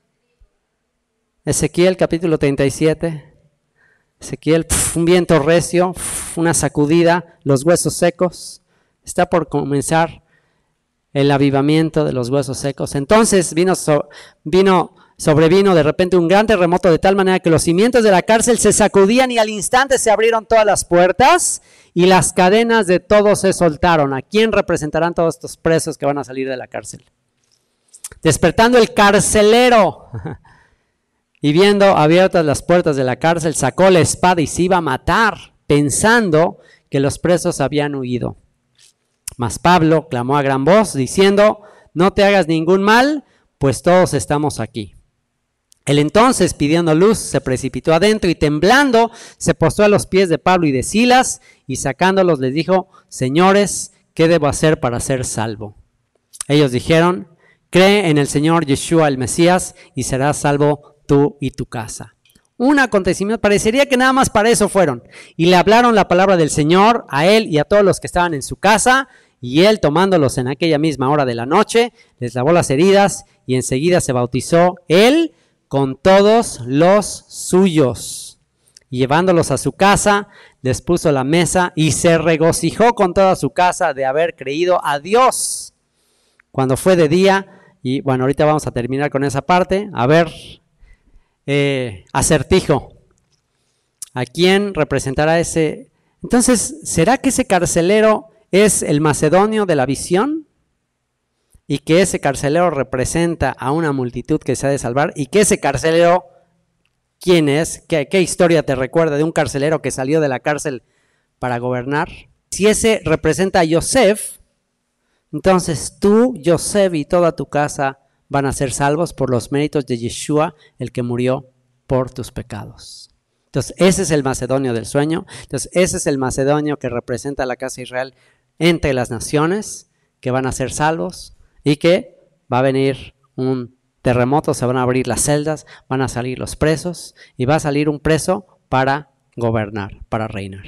Ezequiel capítulo 37. Ezequiel, un viento recio, una sacudida, los huesos secos. Está por comenzar el avivamiento de los huesos secos. Entonces sobrevino de repente un gran terremoto, de tal manera que los cimientos de la cárcel se sacudían y al instante se abrieron todas las puertas y las cadenas de todos se soltaron. ¿A quién representarán todos estos presos que van a salir de la cárcel? Despertando el carcelero y viendo abiertas las puertas de la cárcel, sacó la espada y se iba a matar, pensando que los presos habían huido. Mas Pablo clamó a gran voz, diciendo, no te hagas ningún mal, pues todos estamos aquí. Él entonces, pidiendo luz, se precipitó adentro y temblando, se postró a los pies de Pablo y de Silas, y sacándolos les dijo, señores, ¿qué debo hacer para ser salvo? Ellos dijeron, cree en el Señor Yeshua el Mesías, y serás salvo tú y tu casa. Un acontecimiento, parecería que nada más para eso fueron. Y le hablaron la palabra del Señor a él y a todos los que estaban en su casa, y él, tomándolos en aquella misma hora de la noche, les lavó las heridas y enseguida se bautizó él con todos los suyos. Y llevándolos a su casa, les puso la mesa y se regocijó con toda su casa de haber creído a Dios. Cuando fue de día, y bueno, ahorita vamos a terminar con esa parte, a ver, acertijo. ¿A quién representará ese? Entonces, ¿será que ese carcelero es el macedonio de la visión? Y que ese carcelero representa a una multitud que se ha de salvar. Y que ese carcelero, ¿quién es? ¿Qué historia te recuerda de un carcelero que salió de la cárcel para gobernar? Si ese representa a Yosef, entonces tú, Yosef y toda tu casa van a ser salvos por los méritos de Yeshua, el que murió por tus pecados. Entonces ese es el macedonio del sueño. Entonces ese es el macedonio que representa a la casa de Israel entre las naciones, que van a ser salvos y que va a venir un terremoto, se van a abrir las celdas, van a salir los presos y va a salir un preso para gobernar, para reinar.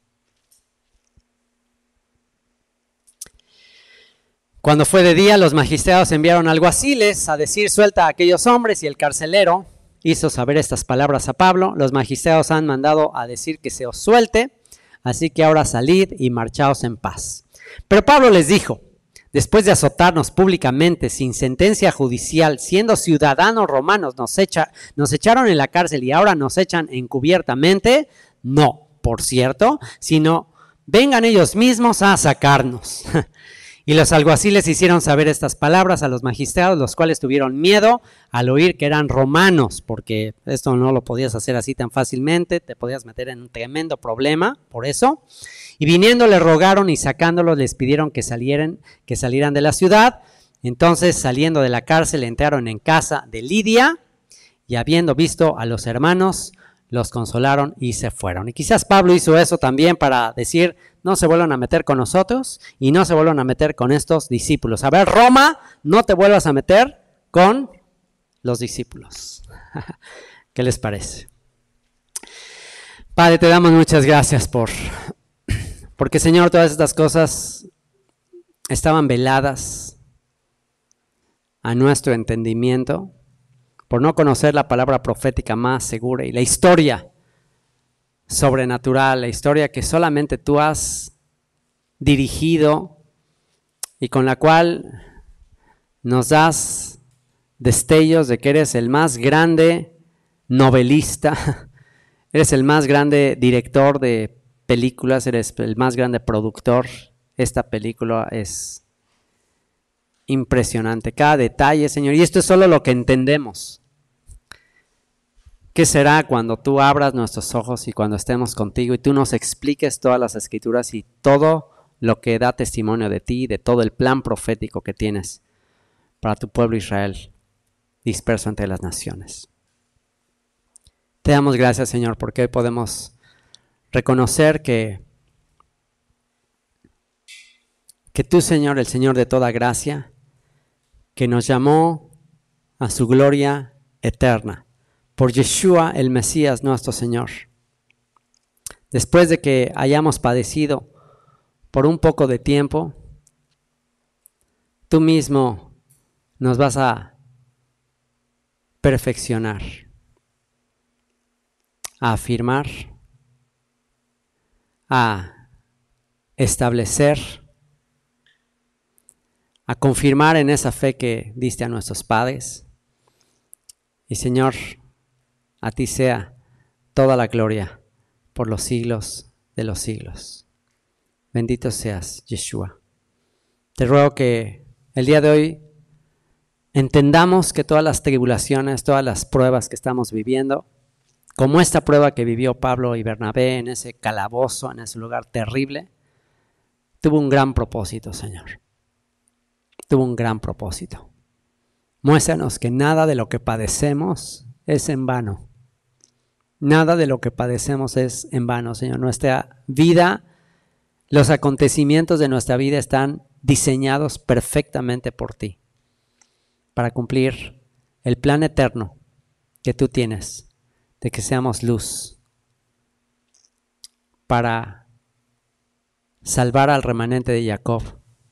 Cuando fue de día, los magistrados enviaron alguaciles a decir suelta a aquellos hombres, y el carcelero hizo saber estas palabras a Pablo. Los magistrados han mandado a decir que se os suelte, así que ahora salid y marchaos en paz. Pero Pablo les dijo, después de azotarnos públicamente sin sentencia judicial, siendo ciudadanos romanos, nos echaron en la cárcel y ahora nos echan encubiertamente. No, por cierto, sino vengan ellos mismos a sacarnos. Y los alguaciles hicieron saber estas palabras a los magistrados, los cuales tuvieron miedo al oír que eran romanos, porque esto no lo podías hacer así tan fácilmente, te podías meter en un tremendo problema por eso. Y viniendo le rogaron y sacándolos les pidieron que salieran de la ciudad. Entonces, saliendo de la cárcel, entraron en casa de Lidia y habiendo visto a los hermanos, los consolaron y se fueron. Y quizás Pablo hizo eso también para decir, no se vuelvan a meter con nosotros y no se vuelvan a meter con estos discípulos. A ver, Roma, no te vuelvas a meter con los discípulos. ¿Qué les parece? Padre, te damos muchas gracias porque, Señor, todas estas cosas estaban veladas a nuestro entendimiento por no conocer la palabra profética más segura y la historia sobrenatural, la historia que solamente tú has dirigido y con la cual nos das destellos de que eres el más grande novelista, eres el más grande director de películas, eres el más grande productor. Esta película es impresionante, cada detalle, Señor, y esto es solo lo que entendemos. ¿Qué será cuando tú abras nuestros ojos y cuando estemos contigo y tú nos expliques todas las escrituras y todo lo que da testimonio de ti, de todo el plan profético que tienes para tu pueblo Israel disperso entre las naciones? Te damos gracias, Señor, porque hoy podemos reconocer que tú, Señor, el Señor de toda gracia, que nos llamó a su gloria eterna, por Yeshua, el Mesías nuestro Señor. Después de que hayamos padecido por un poco de tiempo, tú mismo nos vas a perfeccionar, a afirmar, a establecer, a confirmar en esa fe que diste a nuestros padres. Y Señor, a ti sea toda la gloria por los siglos de los siglos. Bendito seas, Yeshua. Te ruego que el día de hoy entendamos que todas las tribulaciones, todas las pruebas que estamos viviendo, como esta prueba que vivió Pablo y Bernabé en ese calabozo, en ese lugar terrible, tuvo un gran propósito, Señor. Tuvo un gran propósito. Muéstranos que nada de lo que padecemos es en vano. Nada de lo que padecemos es en vano, Señor. Nuestra vida, los acontecimientos de nuestra vida están diseñados perfectamente por ti para cumplir el plan eterno que tú tienes de que seamos luz para salvar al remanente de Jacob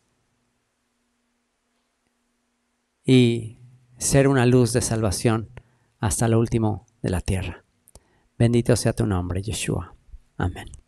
y ser una luz de salvación hasta lo último de la tierra. Bendito sea tu nombre, Yeshua. Amén.